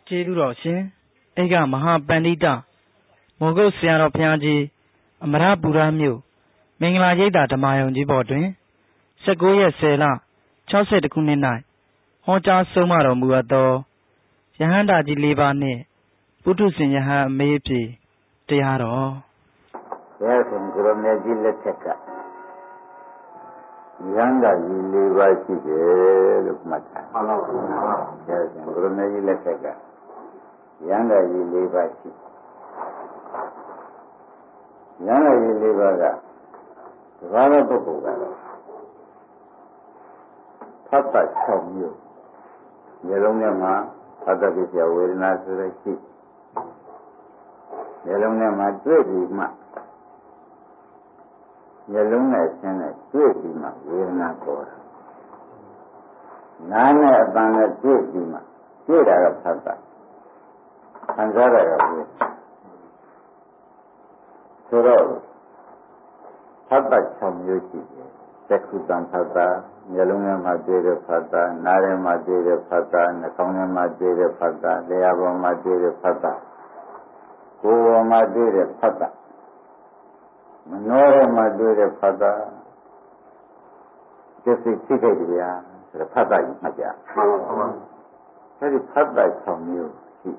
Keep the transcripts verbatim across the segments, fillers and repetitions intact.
ကျေးဇူးတော်ရှင်ဧကမဟာပန္တိတမောဂုတ်ဆရာတော်ဘုရားကြီးအမရပူရမြို့မင်္ဂလာရိပ်သာဓမ္မယုံကြီးပေါ်တွင်၁၉ရက်ဆယ်လ၆၁ခုနှစ်၌ဟောကြားဆုံးမတော်မူအပ်သောယဟန္တာကြီးလေးပါးနှင့်ပုထုဇဉ်ယဟန်အမေးဖြေတရားတော်ဘုရားရှင်ကိုရမေကြီးလက်ထက်ကယန္တာကြီးလေးပါးရှိတယ်လို့မှတ်ထားမှန်ပါဘူးဘုရားရှင်ကိုရမေကြီးလက်ထက်ကယန္တာကြီးလေးပါးရှိယန္တာကြီးလေးပါးကတဘာဝပုဂ္ဂိုလ်ကတော့ဖတ်ပတ်၆မျိုးမျိုးလုံးထဲမှာဖတ်တတ်ပြဝေဒနာဆိုရရှိမျိုးလုံးထဲမှာတွေ့ပြီးမှမျိုးလုံးနဲ့ဆင်းနဲ့တွေ့ပြီးမှဝေဒနာပေါ်တာနားနဲ့အပန်းနဲ့တွေ့ပြီးမှတွေ့တာကဖတ်တတ်ခံစားရတာဝေဆိုတော့ဖတ်တတ်၆မျိုးရှိတယ်သက္ကုတံဖတ်တာမျိုးလုံးထဲမှာတွေ့တဲ့ဖတ်တာနားထဲမှာတွေ့တဲ့ဖတ်တာနှာခေါင်းထဲမှာတွေ့တဲ့ဖတ်တာလျှာပေါ်မှာတွေ့တဲ့ဖတ်တာကိုယ်ပေါ်မှာတွေ့တဲ့ဖတ်တာမနောထဲမှာတွေ့တဲ့ဖတ်တာစိတ်စိတ်ဖြစ်တဲ့ကြာဆိုတော့ဖတ်တာကြီးမှတ်ကြမှန်ပါပါအဲဒီဖတ်တာ၆မျိုးရှိ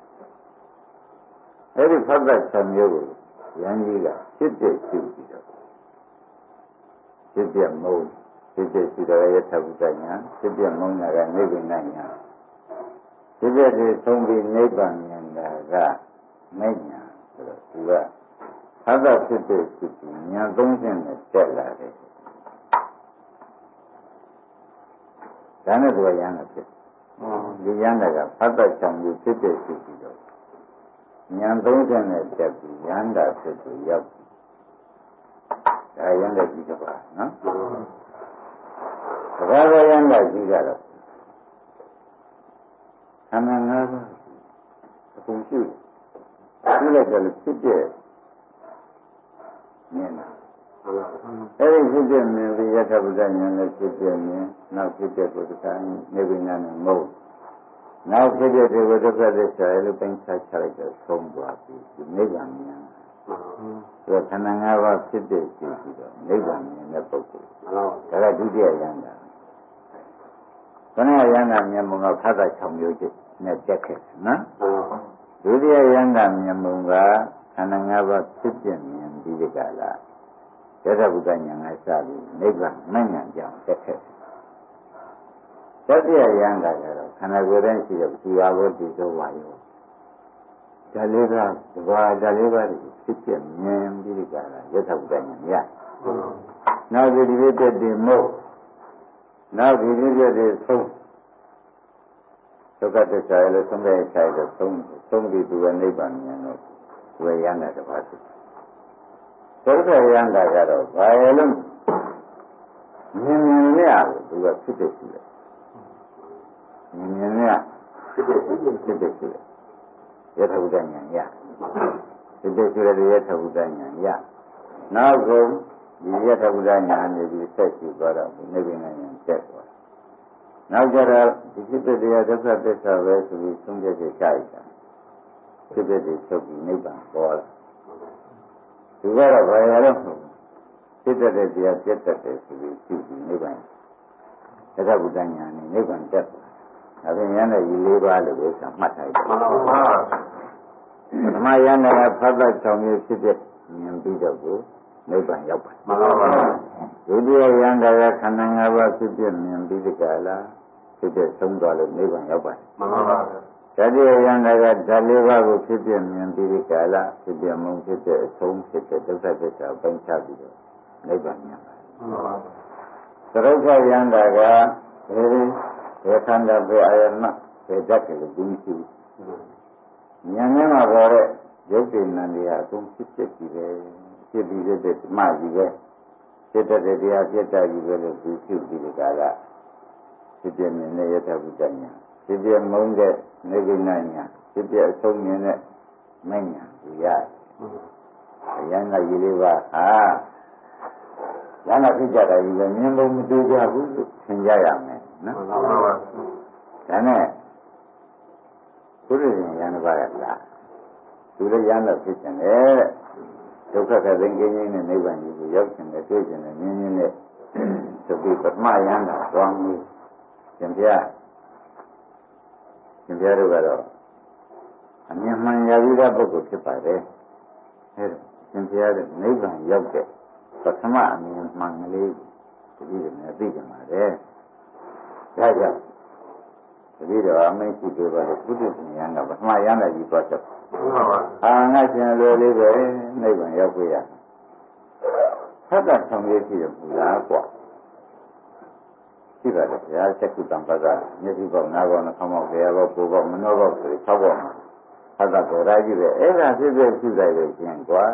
အဲဒီဖတ်တာ၆မျိုးကိုယန္ကြီးကဖြစ်တဲ့ရှိပြီးတော့ဖြစ်ပြမုံဖြစ်ပြရှိတော်ရဲ့သဗ္ဗတညာဖြစ်ပြမုံနာကနိဗ္ဗာန်ညာဖြစ်ပြတွေဆုံးပြီးနိဗ္ဗာန်ညာကမညာဆိုတော့သူကသဗ္ဗဖြစ်တဲ့ရှိပြီးညာသုံးချက်နဲ့တက်လာတယ်ဒါနဲ့သူကယန္တာဖြစ်ဒီယန္တာကသဗ္ဗချံပြီးဖြစ်တဲ့ရှိပြီးတော့ညာသုံးချက်နဲ့တက်ပြီးယန္တာဖြစ်သူရောက်ဒါယန္တာကြီးကပါနော်ဘာသာယန္တာကြီးကတော့ခန္ဓာ၅ပါးအကုန်ရှိရှိလိုက်တယ်ဖြစ်တဲ့မြင်တာအဲဒီဖြစ်တဲ့မြင်ပြီးယထာဘုဒ္ဓဉာဏ်နဲ့ဖြစ်တဲ့မြင်နောက်ဖြစ်တဲ့ပုဒ်ကံနေဝိညာဉ်နဲ့မဟုတ်နောက်ဖြစ်တဲ့ဒီဝိဒုက္ခသစ္စာရဲ့လို့ပိုင်းခြားချလိုက်တော့ဆုံးသွားပြီဒီနိဗ္ဗာန်ဉာဏ်ဆိုခန္ဓာ၅ပါးဖြစ်တဲ့ရှိပြီးတော့နိဗ္ဗာန်မြင်တဲ့ပုဂ္ဂိုလ်ဒါကဒုတိယယန္တာခဏယန္တာမြင်မကဖတ်တာ၆မျိုးချင်းနဲ့တက်ခဲ့နော်ဒုတိယယန္တာမြင်မကခန္ဓာ၅ပါးဖြစ်ပြမြင်ပြီးဒီကလာယထာဘုဒ္ဓဉာဏ်ကစပြီးနိဗ္ဗာန်မဉဏ်ကြောင့်တက်ခဲ့တတိယယန္တာကတော့ခန္ဓာကိုယ်တိုင်းရှိတဲ့ဒီဟာကိုတည်သောဝါယောဒါလေးကတဘာဒါလေးပါးဖြစ်ပြမြင်ပြီးဒီကလာယထာဘုဒ္ဓဉာဏ်ရနောက်ဒီဒီပြည့်တဲ့မို့နောက်ဒီဒီပြည့်တဲ့ဆုံးဒုက္ခသစ္စာရဲ့ဆုံးတဲ့ခြေတဲ့ဆုံးဆုံးပြီးသူကနိဗ္ဗာန်မြင်တော့ဝေယန္တာတစ်ပါးဖြစ်ဒုက္ခယန္တာကတော့ဘာရဲ့လုံးမြင်မြင်နဲ့သူကဖြစ်တဲ့ရှိတယ်မြင်မြင်နဲ့ဖြစ်တဲ့ရှိတယ်ဖြစ်တဲ့ရှိတယ်ယထာဘုဒ္ဓဉာဏ်ရဖြစ်တဲ့ရှိတဲ့ယထာဘုဒ္ဓဉာဏ်ရနောက်ဆုံးဒီယထာဘုဒ္ဓဉာဏ်နဲ့ဒီဆက်ရှိသွားတော့နိဗ္ဗာန်ဉာဏ်တက်သွားနောက်ကြတော့ဒီဖြစ်တဲ့တရားဒုက္ခသစ္စာပဲဆိုပြီးသုံးချက်ချက်ရှားရတာဖြစ်တဲ့ဒီချုပ်ပြီးနိဗ္ဗာန်ပေါ်လာသူကတော့ဘာရတော့ဖြစ်တဲ့တရားပြတ်တတ်တယ်ဆိုပြီးရှိပြီးနိဗ္ဗာန်ယထာဘုဒ္ဓဉာဏ်နဲ့နိဗ္ဗာန်တက်သွားဒါပြင်ယန္တာကြီး၄ပါးလို့ပဲဆိုမှတ်ထားတယ်မှန်ပါပါဓမ္မယန္တာကဖတ်တတ်၆မျိုးဖြစ်တဲ့ဉာဏ်ပြီးတော့ကိုနိဗ္ဗာန်ရောက်ပါတယ်မှန်ပါပါဒုတိယယန္တာကခန္ဓာ၅ပါးဖြစ်တဲ့ဉာဏ်ပြီးဒီကလာဖြစ်တဲ့သုံးသွားလို့နိဗ္ဗာန်ရောက်ပါတယ်မှန်ပါပါတတိယယန္တာကဓာတ်လေးပါးကိုဖြစ်တဲ့ဉာဏ်ပြီးဒီကလာဖြစ်တဲ့မုံဖြစ်တဲ့အဆုံးဖြစ်တဲ့ဒုက္ခသစ္စာပိုင်းခြားပြီးတော့နိဗ္ဗာန်ရောက်ပါတယ်မှန်ပါပါသရုပ်ခယန္တာကဒီဒီခန္ဓာပဲအာယမပဲဓာတ်ကလေးဒီရှိဉာဏ်နဲ့မှာပေါ်တဲ့ရုပ်တည်နာနေရအဆုံးဖြစ်ဖြစ်ကြည့်တယ်ဖြစ်ပြီးတဲ့ဓမ္မကြီးပဲဖြစ်တဲ့တရားပြတ်တာကြီးပဲလို့သူရှိပြီးဒီကလာဖြစ်ပြမြင်တဲ့ယထာဘုဒ္ဓဉာဏ်ဖြစ်ပြမုန်းတဲ့နိဗ္ဗာန်ဉာဏ်ဖြစ်ပြအဆုံးမြင်တဲ့မဉ္ဇဉ်ဒီရတယ်အယန္တကြီးလေးပါဟာဉာဏ်ဖြစ်ကြတာကြီးပဲမြင်လို့မတူကြဘူးလို့သင်ကြရမယ်နော်ဒါနဲ့ဘုရားပါးကလားသူလည်းရမ်းတော့ဖြစ်တယ်တဲ့ဒုက္ခကသိငြိမ်းငြိမ်းနဲ့နိဗ္ဗာန်ကြီးကိုရောက်ခြင်းနဲ့တွေ့ခြင်းနဲ့မြင်ခြင်းနဲ့သူပြီးပထမရမ်းတာသွားမှုရှင်ပြရှင်ပြတို့ကတော့အမြင်မှန်ရပြီးတဲ့ပုဂ္ဂိုလ်ဖြစ်ပါတယ်အဲဒါရှင်ပြတဲ့နိဗ္ဗာန်ရောက်တဲ့ပထမအမြင်မှန်ကလေးတတိယနဲ့သိကြပါတယ်ဒါကြောင့်တတိယအမိန့်ရှိသေးပါလေဘုဒ္ဓဉာဏ်ကပထမရမ်းတဲ့ကြီးသွားချက်အာငါရှင်လိုလေးပဲနိဗ္ဗာန်ရောက်ပြရသတ်တာဆောင်ရရှိတယ်ဘုရားကွာရှိပါတယ်ဗျာစက္ကုတံပဒမျက်စိပေါက်နားပေါက်နှာခေါင်းပေါက်လျှာပေါက်ကိုယ်ပေါက်မနှောပေါက်ဆို၆ပေါက်မှာသတ်တာကိုရာကြီးပဲအဲ့ဒါဖြစ်ဖြစ်ရှိလိုက်လို့ရှင်ကွာ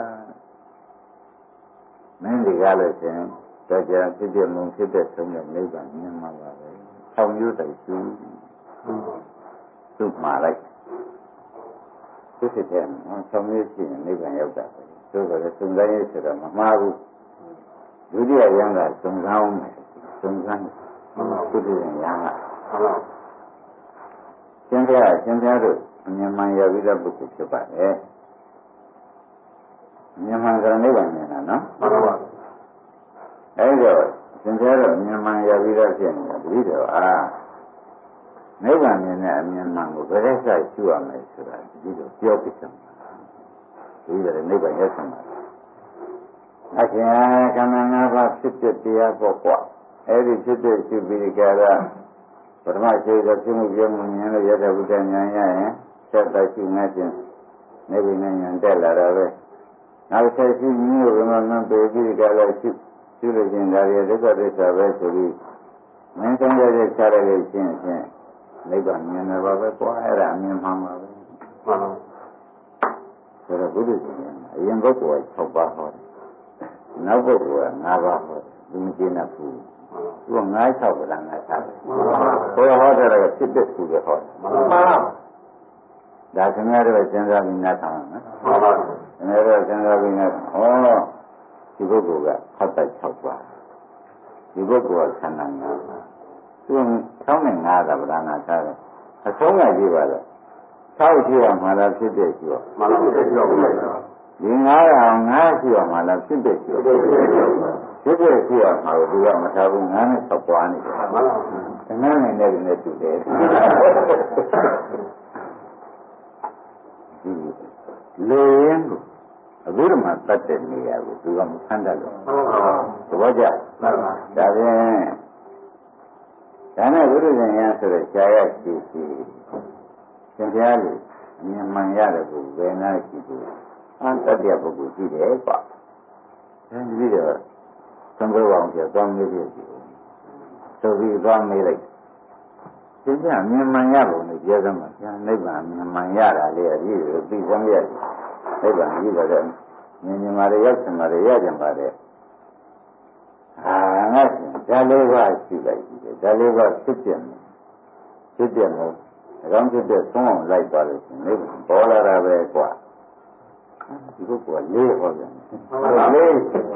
မင်းဒီကားလို့ရှင်ကြောကြဖြစ်ဖြစ်မုံဖြစ်တဲ့ဆုံးတဲ့နိဗ္ဗာန်မြင်မှာပါပဲဆောင်းရိုးတိုင်ရှိသူ့မှာလိုက်ဖြစ်ဖြစ်တဲ့ဆောင်းရိုးရှိရင်နိဗ္ဗာန်ရောက်တာပဲသို့တော်လည်းစုံစမ်းရေးဆိုတော့မမှားဘူးဒုတိယရံကစုံစမ်းအောင်မယ်စုံစမ်းဖြစ်ဖြစ်ရင်ရံကရှင်ပြရှင်ပြတို့အမြင်မှန်ရပြီးတဲ့ပုဂ္ဂိုလ်ဖြစ်ပါတယ်အမြင်မှန်ကနိဗ္ဗာန်မြင်တာနော်မှန်ပါပါအဲ့တော့ရှင်ပြတို့အမြင်မှန်ရပြီးတော့ဖြစ်နေတာတတိတော်အားနိဗ္ဗာန်မြင်တဲ့အမြင်မှန်ကိုဘယ်လိုဆက်ရှုရမလဲဆိုတာဒီလိုပြောပြချင်တယ်ဒီလိုနိဗ္ဗာန်ရောက်ဆောင်တာအရှင်ကံနာငါးပါးဖြစ်တဲ့တရားပေါ့ကွာအဲ့ဒီဖြစ်တဲ့ရှုပြီးကြတာပထမရှိတော့ပြမှုပြမှုမြင်လို့ရတဲ့ဘုရားဉာဏ်ရရင်ဆက်တိုက်ရှိနေခြင်းနိဗ္ဗာန်ဉာဏ်တက်လာတော့ပဲနောက်ဆက်ရှိမျိုးဘယ်မှာမှပြေပြီးကြလို့ရှိရှုလို့ခြင်းဒါရဒုက္ခသစ္စာပဲဆိုပြီးမင်းဆုံးရတဲ့ခြားရလို့ရှင်းရှင်းနိဗ္ဗာန်မြင်တယ်ပါပဲကွာအဲ့ဒါအမြင်မှန်ပါပဲမှန်ပါဒါတော့ဘုရားရှင်အရင်ပုဂ္ဂိုလ်က၆ပါးဟောတယ်နောက်ပုဂ္ဂိုလ်က၅ပါးဟောတယ်ဒီမကျင်းတ်ဘူးသူက၅၆ဗလာ၅၆ဘုရားဟောတယ်ကဖြစ်တဲ့သူတွေဟောတယ်မှန်ပါဒါခင်ဗျားတို့စဉ်းစားပြီးနားထောင်နော်မှန်ပါခင်ဗျားတို့စဉ်းစားပြီးနားဟောဒီပုဂ္ဂိုလ်ကဟတ်တိုက်၆ပါးဒီပုဂ္ဂိုလ်ကခန္ဓာ၅ပါးသူဆောင်းနဲ့ငါးတာဗလာငါထားတယ်အဆုံးကကြည့်ပါလား၆ရှိရမှာလားဖြစ်တဲ့ရှိရမှန်ပါဖြစ်တဲ့ရှိရပါဒီငါးရာငါးရှိရမှာလားဖြစ်တဲ့ရှိရဖြစ်တဲ့ရှိရမှာကိုသူကမထားဘူးငါးနဲ့ဆောက်ပွားနေတယ်မှန်ပါအနည်းနဲ့လည်းနဲ့တူတယ်လေရင်ကိုအခုဓမ္မတတ်တဲ့နေရာကိုသူကမဆန်းတတ်လို့မှန်ပါသဘောကျမှန်ပါဒါဖြင့်ဒါနဲ့ဘုရားရှင်ရဆိုတဲ့ရှားရရှိရှိသင်ကြားလို့အမြင်မှန်ရတယ်ကိုဘယ်နာရှိဘူးအတတ်တဲ့ပုဂ္ဂိုလ်ရှိတယ်ကွာအဲဒီတော့သံဃာအောင်ပြသွားမေးပြည့်ပြီဆိုပြီးသွားမေးလိုက်သင်ကြားမြင်မှန်ရပုံနဲ့ပြောစမ်းပါဗျာနိဗ္ဗာန်မြင်မှန်ရတာလေအပြည့်ကိုသိစမ်းရတယ်နိဗ္ဗာန်ကြီးပါတဲ့မြင်မြင်ပါလေရောက်စင်ပါလေရကြပါလေအာငါဒါလေးပါရှိလိုက်ပြီဒါလေးပါဖြစ်ပြမယ်ဖြစ်ပြမယ်အကောင်းဖြစ်တဲ့သုံးအောင်လိုက်သွားလို့ရှင်လေးပေါ်လာတာပဲကွာဒီကုတ်ကလေးဟောပြန်လေး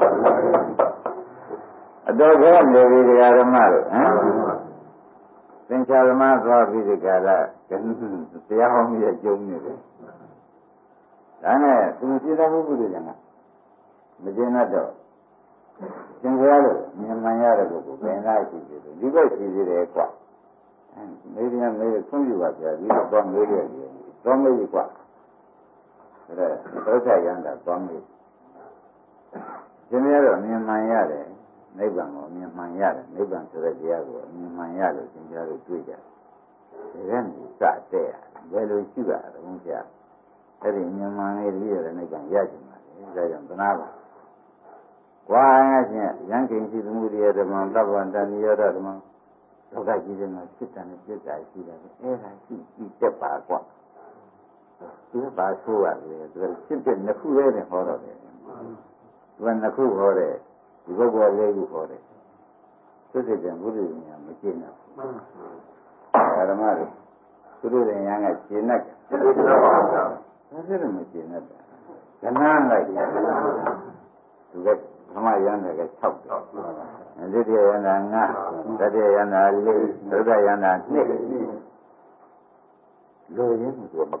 အတော်ကနေပြီတရားဓမ္မတို့ဟမ်သင်္ချာဓမ္မသွားပြီးဒီကလာတရားဟောမိရဲ့ကျုံနေတယ်ဒါနဲ့သူမသိတဲ့ဘုရားကျန်ကမကျင်တော့သင်္ခါရလို့မြင်မှန်ရတဲ့ပုဂ္ဂိုလ်ဘယ်နာရှိသေးလဲဒီဘက်ရှိသေးတယ်ကွာမေးပြန်မေးခွင့်ပြုပါဗျာဒီတော့မေးရတယ်တော့မေးပြီကွာဒါဒုက္ခရံတာတော့မေးသင်္ခါရတော့မြင်မှန်ရတယ်နိဗ္ဗာန်ကိုမြင်မှန်ရတယ်နိဗ္ဗာန်ဆိုတဲ့တရားကိုမြင်မှန်ရလို့သင်္ခါရတို့တွေ့ကြတယ်ဒါကနိစ္စတဲ့ဘယ်လိုရှိပါ့ဘုရားအဲ့ဒီမြင်မှန်လေးပြီးရတဲ့နိဗ္ဗာန်ရကြမှာလေဒါကြောင့်သနာပါဝါဖြင့်ရံကိဉ္စီသမှုရိယဓမ္မသဗ္ဗန္တနိရောဓဓမ္မဒုက္ခကြီးတဲ့မှာဖြစ်တယ်ပြစ်တာရှိတယ်အဲ့ဒါရှိပြီးတက်ပါကွာသူကဘာဆိုရလဲသူကဖြစ်တဲ့နှစ်ခုလေးနဲ့ဟောတော့တယ်သူကနှစ်ခုဟောတယ်ဒီပုဂ္ဂိုလ်လေးခုဟောတယ်သူစိတ်ကဘုရားဉာဏ်မကျင့်တော့ဘူးဓမ္မတွေဘုရားဉာဏ်ကကျင့်တတ်တယ်ဘယ်လိုမကျင့်တတ်လဲကနားလိုက်တယ်သူကဓမ္မယန္တာက၆တယ်ဒုတိယယန္တာ၅တတိယယန္တာ၄သုတယန္တာ၂လိုရင်းကမကောက်ဘူး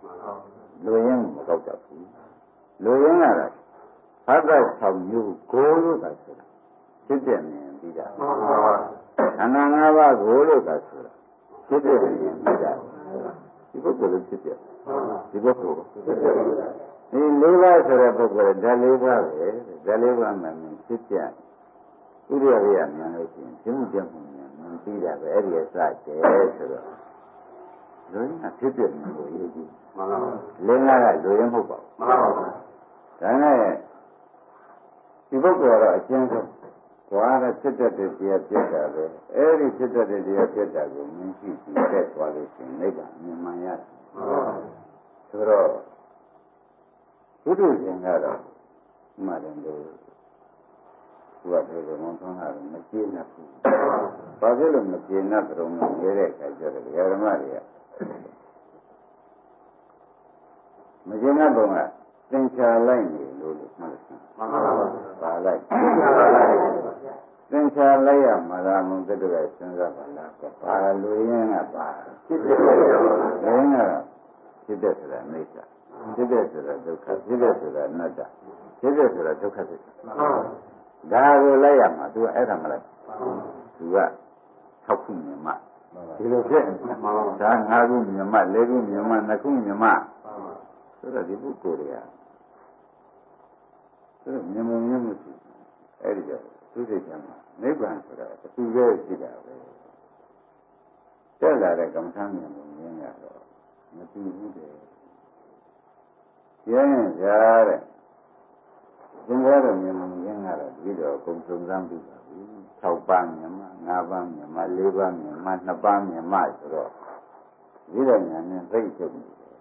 လူရင်းမကောက်တတ်ဘူးလူရင်းကတော့ဘာသာဆောင်မျိုးကိုလို့သာဆိုတာဖြစ်တဲ့မြင်ပြီးတာခန္ဓာ၅ပါးကိုလို့သာဆိုတာဖြစ်တဲ့မြင်ပြီးတာဒီပုဂ္ဂိုလ်လို့ဖြစ်တဲ့ဒီပုဂ္ဂိုလ်ဒီလေးပါးဆိုတဲ့ပုဂ္ဂိုလ်ဓာတ်လေးပါးပဲဓာတ်လေးပါးမှမြင်ဖြစ်တဲ့ဥရိယရိယမြင်လို့ရှိရင်ရှင်းမှုပြမှုမြင်မြင်ပြီးတာပဲအဲ့ဒီအစကျဲဆိုတော့လူရင်းကဖြစ်တဲ့မြင်ကိုရေးကြည့်လင်းလာကလူရင်းမဟုတ်ပါဘူးဒါနဲ့ဒီပုဂ္ဂိုလ်ကတော့အကျဉ်းဆုံးကွာတဲ့ဖြစ်တတ်တဲ့တရားဖြစ်တာပဲအဲ့ဒီဖြစ်တတ်တဲ့တရားဖြစ်တာကိုမြင်ရှိပြီးတက်သွားလို့ရှိရင်နိဗ္ဗာန်မြင်မှန်ရတယ်ဆိုတော့ဘုဒ္ဓရှင်ကတော့မှတယ်လို့သူကပြောတယ်မောင်းဆောင်တာမကျေနပ်ဘူးဘာဖြစ်လို့မကျေနပ်ကြုံလို့နေတဲ့အခါကျတော့ဓမ္မတွေကမကျေနပ်တော့ကသင်္ချာလိုက်နေလို့လို့မှတ်တယ်မှန်ပါပါပါလိုက်သင်္ချာလိုက်ရမှာလားမုံတက်တဲ့စဉ်းစားပါလားပါလူရင်းကပါဖြစ်တဲ့ရင်းကဖြစ်တဲ့ဆိုတာအိဋ္ဌဖြစ်တဲ့ဆိုတာဒုက္ခဖြစ်တဲ့ဆိုတာအနတ္တဖြစ်တဲ့ဆိုတာဒုက္ခသစ္စာဒါကိုလိုက်ရမှာ तू အဲ့ဒါမလိုက် तू က၆ခုမြင်မှဒီလိုဖြစ်ဒါ၅ခုမြင်မှ၄ခုမြင်မှ၂ခုမြင်မှဆိုတော့ဒီပုဂ္ဂိုလ်တွေကဆိုတော့မြင်မှုမြင်မှုရှိအဲ့ဒီတော့သူစိတ်ကမှာနိဗ္ဗာန်ဆိုတာအတူပဲရှိတာပဲတက်လာတဲ့ကမ္မထာမြင်မှုမြင်ရတော့မတူဘူးတဲ့ကျင်းကြတဲ့သင်္ဘောတော်မြင်မှုမြင်ရတော့ဒီတော့အကုန်စုံစမ်းပြီးပါပြီ၆ပါးမြင်မှ၅ပါးမြင်မှ၄ပါးမြင်မှ၂ပါးမြင်မှဆိုတော့ဒီတော့ညာနဲ့သိချုပ်နေတယ်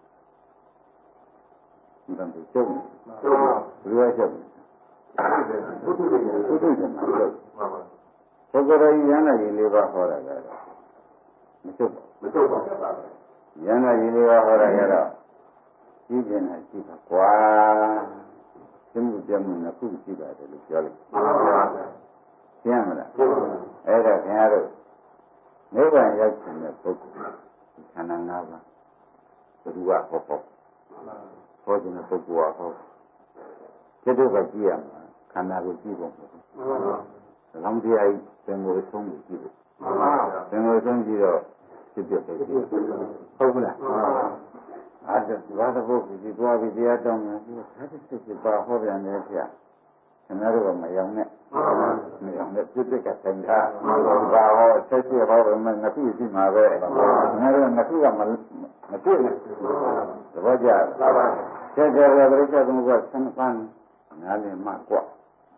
ဒီတော့ချုပ်နေဘယ်လိုချုပ်နေဘုဒ္ဓရဲ့ဘုဒ္ဓရဲ့မှာချုပ်ဘုဂရယန္နာကြီး၄ပါးဟောတာကတော့မချုပ်မချုပ်ပါဘူးယန္နာကြီး၄ပါးဟောတာကတော့ရှိခြင်းနဲ့ရှိတာကွာသမှုပြမှုနှစ်ခုရှိပါတယ်လို့ပြောလိုက်မှန်ပါပါရှင်းမလားအဲ့ဒါခင်ဗျားတို့နိဗ္ဗာန်ရောက်တဲ့ပုဂ္ဂိုလ်ခန္ဓာ၅ပါးဘုရားဟောဟောဟောခြင်းပုဂ္ဂိုလ်ဟောစိတ်တို့ကကြည့်ရမှာခန္ဓာကိုကြည့်ဖို့မှန်ပါပါလောင်းတရားကြီးသင်္ကိုယ်ဆုံးကိုကြည့်ဖို့မှန်ပါပါသင်္ကိုယ်ဆုံးကြည့်တော့ဖြစ်ပြပဲကြည့်ဟုတ်မလားမှန်ပါပါအဲ့ဒါဘာတပုတ်ကြီးသွားပြီးတရားတောင်းတယ်ဒီဆက်စစ်စစ်ပါဟောပြန်တယ်ဗျာခင်ဗျားတို့ကမယောင်နဲ့မယောင်နဲ့ပြစ်ပြစ်ကဆိုင်တာဘာဟောဆက်စစ်ဟောတယ်မငါခုရှိမှာပဲခင်ဗျားတို့ငါခုကမမတွေ့နဲ့သဘောကျလားဆက်ကြရတဲ့ပြိဿသမုပ္ပါဆန်းပန်းနားလည်မှကွာ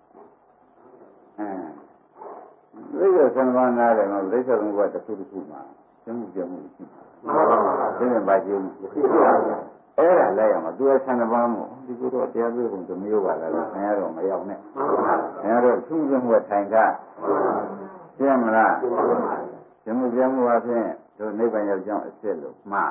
အဲပြိဿဆန်းပန်းနားလည်မှပြိဿသမုပ္ပါတစ်ခုတစ်ခုမှာကျမှုကျမှုရှိတယ်မှန်ပါပါဒီနေ့ပါကျင်းအဲ့ဒါလည်းရမှာသူကဆန္ဒပန်းမို့ဒီကိုတော့တရားပြေကုန်တစ်မျိုးပါလားခင်ဗျားတော့မရောက်နဲ့ခင်ဗျားတို့သူ့ကျမှုထိုင်တာရှင်းမလားကျမှုကျမှုအဖြစ်တို့နိဗ္ဗာန်ရောက်ကြောင်းအစ်စ်လို့မှား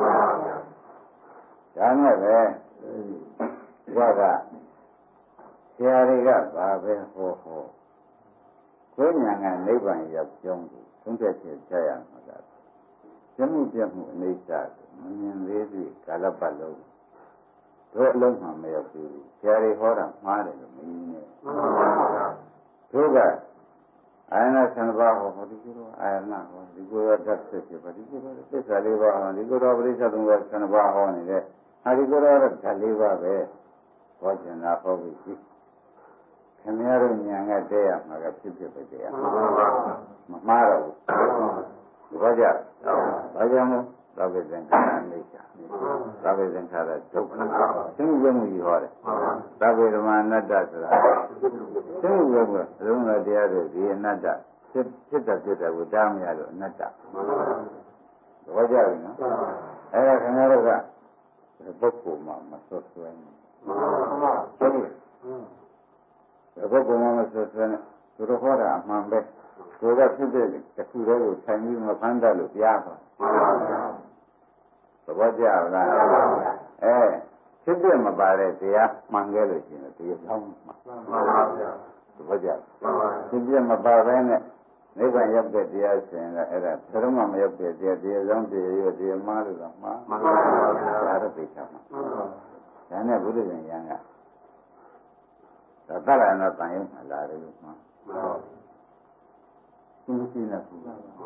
ဒါနဲ့ပဲဘုရားကဆရာတွေကဘာပဲဟောဟောကိုညာကနိဗ္ဗာန်ရောက်ကြောင်းကိုသုံးဖြတ်ချက်ချရမှာကကျမှုပြမှုအိဋ္ဌမမြင်သေးသေးကာလပတ်လုံးတို့အလုံးမှမရောက်သေးဘူးဆရာတွေဟောတာမှားတယ်လို့မင်းနဲ့တို့ကအာယနာသံဃာဟောဒီလိုအာယနာဟောဒီကိုရတတ်ဖြစ်ဖြစ်ပါဒီကိုရသစ္စာလေးပါးဟောဒီကိုရပရိစ္ဆေသုံးပါးသံဃာဟောနေတဲ့အဲဒီကိုရဓာတ်လေးပါးပဲဟောကျင်တာဟောပြီးရှိခင်ဗျားတို့ညာကတဲရမှာကဖြစ်ဖြစ်ပဲတဲရမမှားတော့ဘူးဘာကြောင့်ဘာကြောင့်လဲသဗ္ဗေသင်္ခါရအိဋ္ဌသဗ္ဗေသင်္ခါရဒုက္ခသင်္ကြန်ကြီးဟောတယ်သဗ္ဗေဓမ္မအနတ္တဆိုတာသင်္ကြန်ကအလုံးစုံတရားတွေဒီအနတ္တဖြစ်ဖြစ်တာဖြစ်တာကိုတားမရလို့အနတ္တဘာကြောင့်လဲနော်အဲ့ဒါခင်ဗျားတို့ကပုဂ္ဂိုလ်မှမဆွဆွဲဘူးဟုတ်ကဲ့ပုဂ္ဂိုလ်မှမဆွဆွဲနဲ့သူတို့ဟောတာအမှန်ပဲကိုယ်ကဖြစ်တဲ့တခုတည်းကိုခြံပြီးမဖမ်းတတ်လို့ပြားပါသဘောကျလားအဲဖြစ်တဲ့မပါတဲ့တရားမှန်ခဲ့လို့ရှိရင်တရားကောင်းမှာမှန်ပါဗျာသဘောကျဖြစ်တဲ့မပါဘဲနဲ့နိဗ္ဗာန်ရောက်တဲ့တရားရှင်ကအဲ့ဒါဘယ်တော့မှမရောက်တဲ့တရားတရားဆောင်တရားရတရားမှားလို့တော့မှားမှန်ပါဗျာဒါတော့သိချင်မှာဒါနဲ့ဘုရားရှင်ရံကဒါတရဏတန်ရုံမှာလာတယ်လို့မှားသူမရှိနေဘူး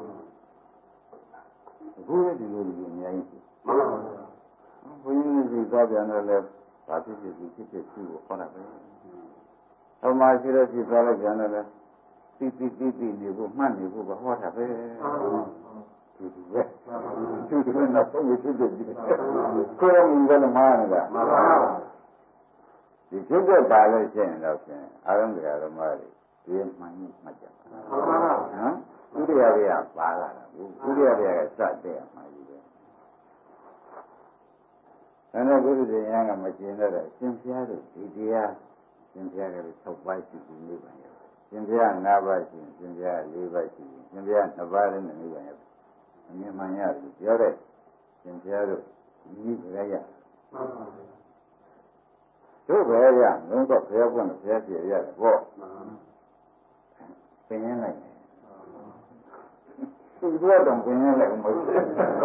အခုလည်းဒီလိုကြီးအများကြီးမှန်ပါဗျာဘုန်းကြီးကြီးသွားပြန်တော့လည်းဘာဖြစ်ဖြစ်ဒီဖြစ်ဖြစ်ရှိကိုခေါ်တာပဲဟောမှာရှိတော့ရှိသွားလိုက်ပြန်တော့လည်းတိတိတိတိနေဖို့မှတ်နေဖို့ဟောတာပဲဒီဒီပဲသူတို့ကတော့ဆုံးဖြတ်တယ်ဒီကိုယ်ကလည်းမှားနေတာမှန်ပါဒီဖြစ်တဲ့ပါလို့ရှိရင်တော့ဖြင့်အာရုံတရားဓမ္မတွေဒီမှန်မှတ်ကြပါမှန်ပါနော်ဥဒိယရိယပါလာတာဥဒိယရိယကစတဲ့မှာကြီးတယ်ဒါနဲ့ဘုရားရှင်ကမကျင်တော့ရှင်ဖျားတို့ဒီတရားရှင်ဖျားကလည်း၆ပါးရှိပြီးနေပါရဲ့ရှင်ဖျား၅ပါးရှိရင်ရှင်ဖျား၄ပါးရှိရင်ရှင်ဖျား၂ပါးလည်းနေပါရဲ့အမြင်မှန်ရတယ်ပြောတဲ့ရှင်ဖျားတို့ဒီကြရတို့ပဲရငုံတော့ဘုရားပွင့်ဘုရားပြည့်ရတယ်ပေါ့ပင်ရင်းလိုက်သူတို့တော့ပင်ရင်းလိုက်မဟုတ်ဘူး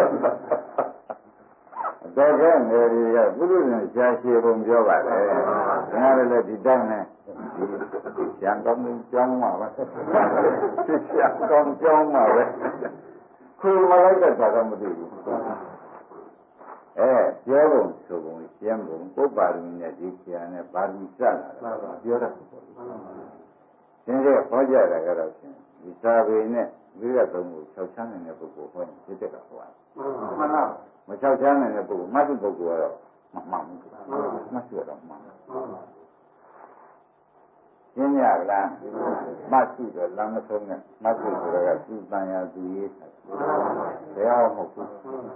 တော်ကဲနေရကပုရိသရှားရှည်ပုံပြောပါတယ်။ဒါလည်းဒီတိုင်းနဲ့ဒီရှံကောင်းကြောင်းမှာပဲ။ရှံကောင်းကြောင်းမှာပဲ။ခွေမလိုက်တဲ့ဘာတော့မသိဘူး။အဲပြောပုံဆိုပုံရှင်းပုံပုပ္ပါရမီနဲ့ဒီဆရာနဲ့ပါရမီစလာတာပြောတာပေါ့။ရှင်းတဲ့ဟောကြတာကတော့ရှင်ဒီစာပေနဲ့ဒီကသုံးကို၆ချမ်းနေတဲ့ပုဂ္ဂိုလ်ဟောရင်ဖြစ်တဲ့ကဟောတာ။မှန်လားမချောက်ချမ်းနေတဲ့ပုဂ္ဂိုလ်မှတ်တဲ့ပုဂ္ဂိုလ်ကတော့မမှန်ဘူးမှတ်ရတော့မှန်ရှင်းရလားမှတ်ရှိတော့လမ်းမဆုံးနဲ့မှတ်ရှိဆိုတော့သူတန်ရာသူရေးတရားမဟုတ်ဘူး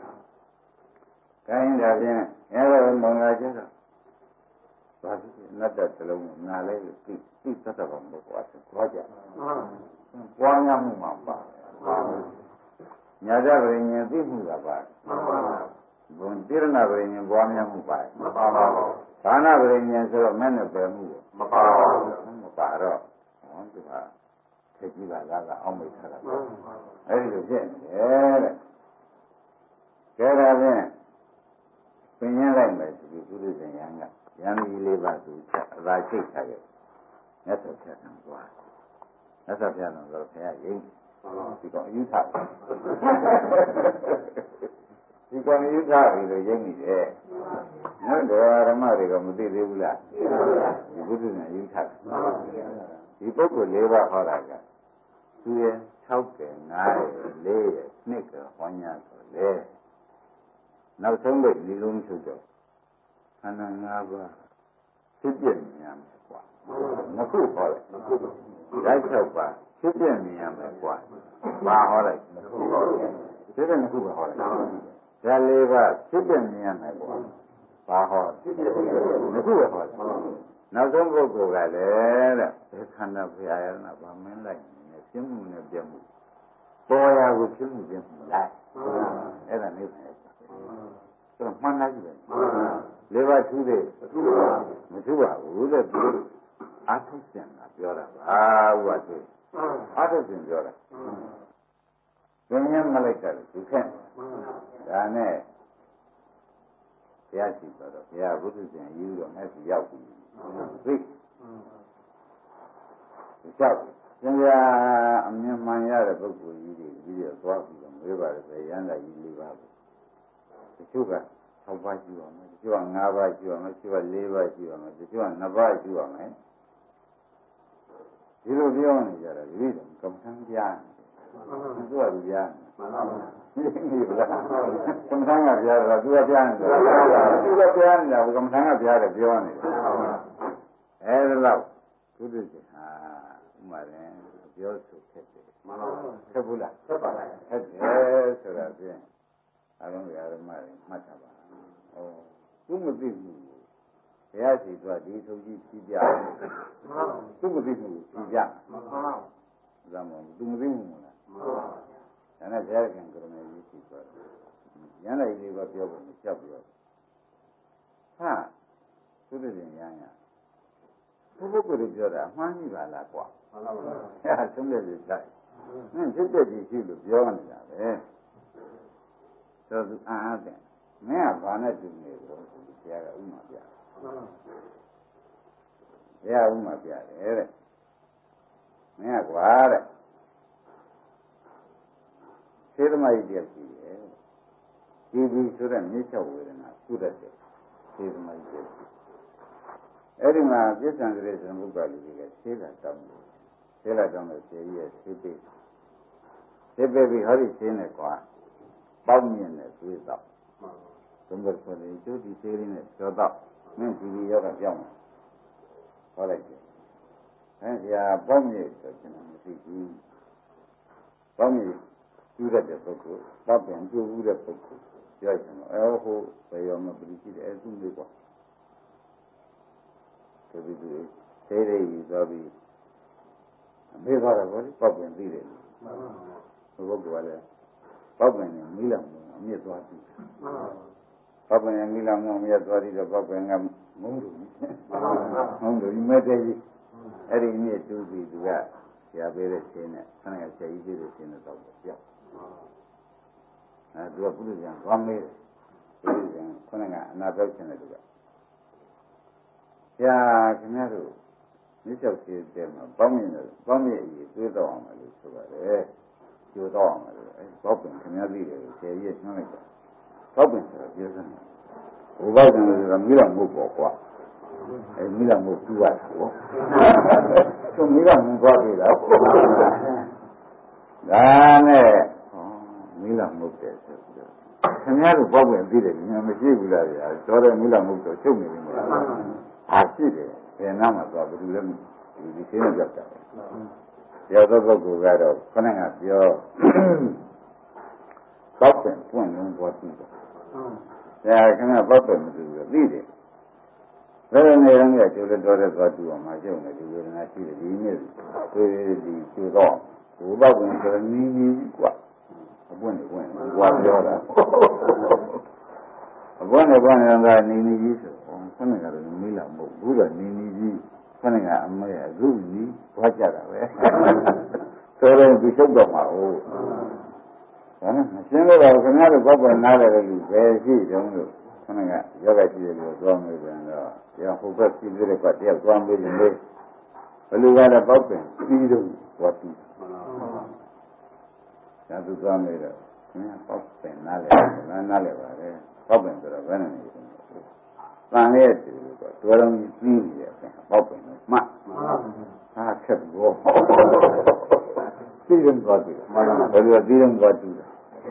ခိုင်းတာဖြင့်အဲဒါမုံလာကျတော့ဘာဖြစ်နတ်တဲ့လုံးနားလေးသိသိသတ္တဗံဘုရားဆိုကြွားကြပွားများမှုမှာပါညာတပရိညာသိမှုကပါဘုံတိရဏပရိညာပွားများမှုပါမပါပါဘူးဒါနပရိညာဆိုတော့မဲ့နဲ့ပယ်မှုမပါပါဘူးမပါတော့ဟောဒီကထက်ကြီးကလာကအောင်းမိတ်ထားတာအဲ့ဒီလိုဖြစ်နေတယ်ကဲဒါဖြင့်ပင်ရလိုက်မယ်ဒီပုရိသေယံကယံဒီလေးပါးသူချက်အသာချိတ်ထားခဲ့မြတ်စွာဘုရားကသွားမြတ်စွာဘုရားကတော့ဘုရားရိပ်ဒီကောင်အယူထားဒီကောင်အယူထားပြီလို့ရိပ်နေတယ်နော်တရားဓမ္မတွေကမသိသေးဘူးလားဒီဘုရားကအယူထားဒီပုဂ္ဂိုလ်၄ပါးဟောတာကသူရဲ့၆ကဲ၅ရဲ့၄ရဲ့နှစ်ကဟောညာဆိုလေနောက်ဆုံးလို့ဒီလိုမျိုးဆိုတော့ခန္ဓာ၅ပါးဖြစ်ပြနေရမယ်ကွာနှစ်ခုဟောလိုက်ဓာတ်၆ပါးဖြစ်ပြနေရမယ်ကွာဘာဟောလိုက်နှစ်ခုဟောလိုက်ဒီကနှစ်ခုပဲဟောလိုက်ဒါလေးပါးဖြစ်ပြနေရမယ်ကွာဘာဟောဖြစ်ပြနှစ်ခုပဲဟောလိုက်နောက်ဆုံးပုဂ္ဂိုလ်ကလည်းတဲ့ဘယ်ခန္ဓာဘုရားရနာဗာမင်းလိုက်နေပြမှုနဲ့ပြမှုပေါ်ရာကိုပြမှုပြမှုလိုက်အဲ့ဒါနေတယ်ဆိုမှန်လိုက်ပြီလေးပါးထူးတယ်မထူးပါဘူးတဲ့သူအာထုစင်ကပြောတာပါဥပဒေအာထုစင်ပြောတာဘယ်ညမလိုက်တယ်သူခက်ဒါနဲ့ဘုရားရှိတော်ဘုရားဘုသူရှင်ယူတော့မျက်စိရောက်ပြီသိကြောက်သင်္ကြန်အမြင်မှန်ရတဲ့ပုဂ္ဂိုလ်ကြီးတွေပြီးတော့သွားပြီးတော့မေးပါတယ်ဆိုရန်တာကြီးလေးပါပဲတချို့က၆ပါးရှိပါမယ်တချို့က၅ပါးရှိပါမယ်တချို့က၄ပါးရှိပါမယ်တချို့က၂ပါးရှိပါမယ်ဒီလိုပြောနေကြတာဒီလိုကမ္ဘာကြားနေသူကလူကြားနေမှန်ပါဘူးဒီလိုလားကမ္ဘာကကြားတာသူကကြားနေတယ်သူကကြားနေတာကမ္ဘာကကြားတယ်ပြောနေတယ်အဲဒီလောက်သူတို့ကဟာဥမာရင်ပြောဆိုခဲ့တယ်မှန်ပါဘူးဆက်ဘူးလားဆက်ပါလားဆက်တယ်ဆိုတာဖြင့်အားလုံးဓမ္မတွေမှတ်တာပါ။ဩသူမသိဘူးဘုရားရှိသွားဒီထုတ်ကြီးဖြီးပြသူမသိဘူးဖြီးပြမှန်ပါဘူးဒါမှမဟုတ်သူမသိဘူးမလားမှန်ပါဒါနဲ့ဘုရားခင်ကရုဏာကြီးဖြီးသွားတယ်ရန်လိုက်လေးပါပြောဖို့မချက်ပြောဟာသူတို့ရင်ရန်ရဘုဘုကိုပြောတာအမှန်ကြီးပါလားကွာမှန်ပါဘူးအဲဒါသုံးတဲ့လူလိုက်နင်းဖြစ်တဲ့ဒီရှိလို့ပြောနေတာပဲဆိုသူအာအတဲ့မင်းကဘာနဲ့တူနေလို့ဆိုပြီးဆရာကဥမာပြဆရာဥမာပြတယ်တဲ့မင်းကကွာတဲ့သေသမားကြီးတယောက်ရှိတယ်ဒီဒီဆိုတဲ့မြေချောက်ဝေဒနာကုတတ်တယ်သေသမားကြီးတယောက်ရှိအဲ့ဒီမှာပြစ္ဆံကြတဲ့ဇံဘုပ္ပါလူတွေကဆေးလာတောင်းတယ်ဆေးလာတောင်းလို့ဆရာကြီးရဲ့ဆေးပိတ်ဆေးပိတ်ပြီးဟောဒီဆေးနဲ့ကွာပေါက်မြင့်နဲ့သွေးတော့သုံးဘက်ဆိုရင်ကျိုးဒီဆေးလေးနဲ့ကျော်တော့မင်းဒီဒီရောကပြောင်းတယ်ဟောလိုက်တယ်အဲဆရာပေါက်မြင့်ဆိုကျွန်တော်မသိဘူးပေါက်မြင့်ကျူးတဲ့ပုဂ္ဂိုလ်ပေါက်ပြန်ကျူးဦးတဲ့ပုဂ္ဂိုလ်ပြောရင်တော့အဲဟိုဘယ်ရောမပရိရှိတယ်အဲသူ့လေးကွာဒီဒီဆေးလေးယူသွားပြီးအမေကတော့ဘောပေါက်ပြန်သိတယ်ဘုဘကလည်းပေါက်ပြန်နေမိလောင်အမြင့်သွားပြီပေါက်ပြန်မိလောင်အမြင့်သွားပြီးတော့ပေါက်ပြန်ကမုန်းလို့မုန်းလို့မဲတဲ့ကြီးအဲ့ဒီမြင့်တူးပြီးသူကဆရာပေးတဲ့ခြင်းနဲ့ခဏကဆရာကြီးပေးတဲ့ခြင်းနဲ့တော့ပြောက်အဲသူကပုရိသံသွားမေးတယ်ပုရိသံခဏကအနာပြောက်ခြင်းနဲ့သူကဆရာခင်ဗျားတို့မြစ်ချောက်စီတဲ့မှာပေါင်းမြင်တယ်ပေါင်းမြင်အရေးတွေးတော့အောင်လို့ဆိုပါတယ်ကျိုးတော့အောင်လို့အဲပေါက်ပင်ခင်ဗျားသိတယ်ဆရာကြီးကနှမ်းလိုက်တာပေါက်ပင်ဆိုတော့ပြောစမ်းဘုဘောက်တယ်ဆိုတာမိတော်မဟုတ်ပေါ့ကွာအဲမိတော်မဟုတ်တူရတာပေါ့သူမိတော်မဟုတ်ပြီလားဒါနဲ့မိတော်မဟုတ်တယ်ဆိုတော့ခင်ဗျားတို့ပေါက်ပင်သိတယ်ညမရှိဘူးလားဗျာတော်တယ်မိတော်မဟုတ်တော့ချုပ်နေတယ်မလားအားရှိတယ်ဘယ်နာမှသွားဘယ်လိုလဲဒီဒီရှင်းနေကြတာပြောသောပုဂ္ဂိုလ်ကတော့ခဏကပြောပေါက်ပင်ပွင့်လုံးပေါ်ပြီးတော့ဒါခင်ဗျပေါက်ပင်မတူဘူးသိတယ်ဘယ်လိုနေရလဲကျိုးလက်တော်တဲ့သွားတူအောင်မရှုံနေဒီဝေဒနာရှိတယ်ဒီနေ့ဒီဒီကျိုးတော့ဘုပေါက်ပင်ဆိုနီးနီးကြီးกว่าအပွင့်နေပွင့်နေကွာပြောတာအပွင့်နေပွင့်နေတာနီးနီးကြီးဆိုခဏကတော့မီးလာမဟုတ်ဘူးတော့နီးနီးကြီးခဏကအမေအခုကြီးဘွားကြတာပဲဆိုတော့ဒီချုပ်တော့မှာဟုတ်ဒါနဲ့မရှင်းလို့တော့ခင်ဗျားတို့ဘောက်ပေါ်နားတယ်လို့ပဲရှိတုံးလို့ခဏကယောဂရှိတယ်လို့သွားမေးပြန်တော့ရောဟိုဘက်ကြည့်သေးတယ်ကတယောက်သွားမေးရင်လေဘလူကတော့ပေါက်ပင်ပြီးတော့ဝတ်ပြီးသာသူသွားမေးတော့ခင်ဗျားပေါက်ပင်နားလဲနားလဲပါတယ်ပေါက်ပင်ဆိုတော့ဘယ်နဲ့နေလဲတန်ရဲ့တူတော့တော်တော်ကြီးပြီးနေတယ်ပေါက်ပင်တော့မှတ်ဟာခက်ဘောပြီးရင်သွားတယ်ဘယ်လိုပြီးရင်သွားတယ်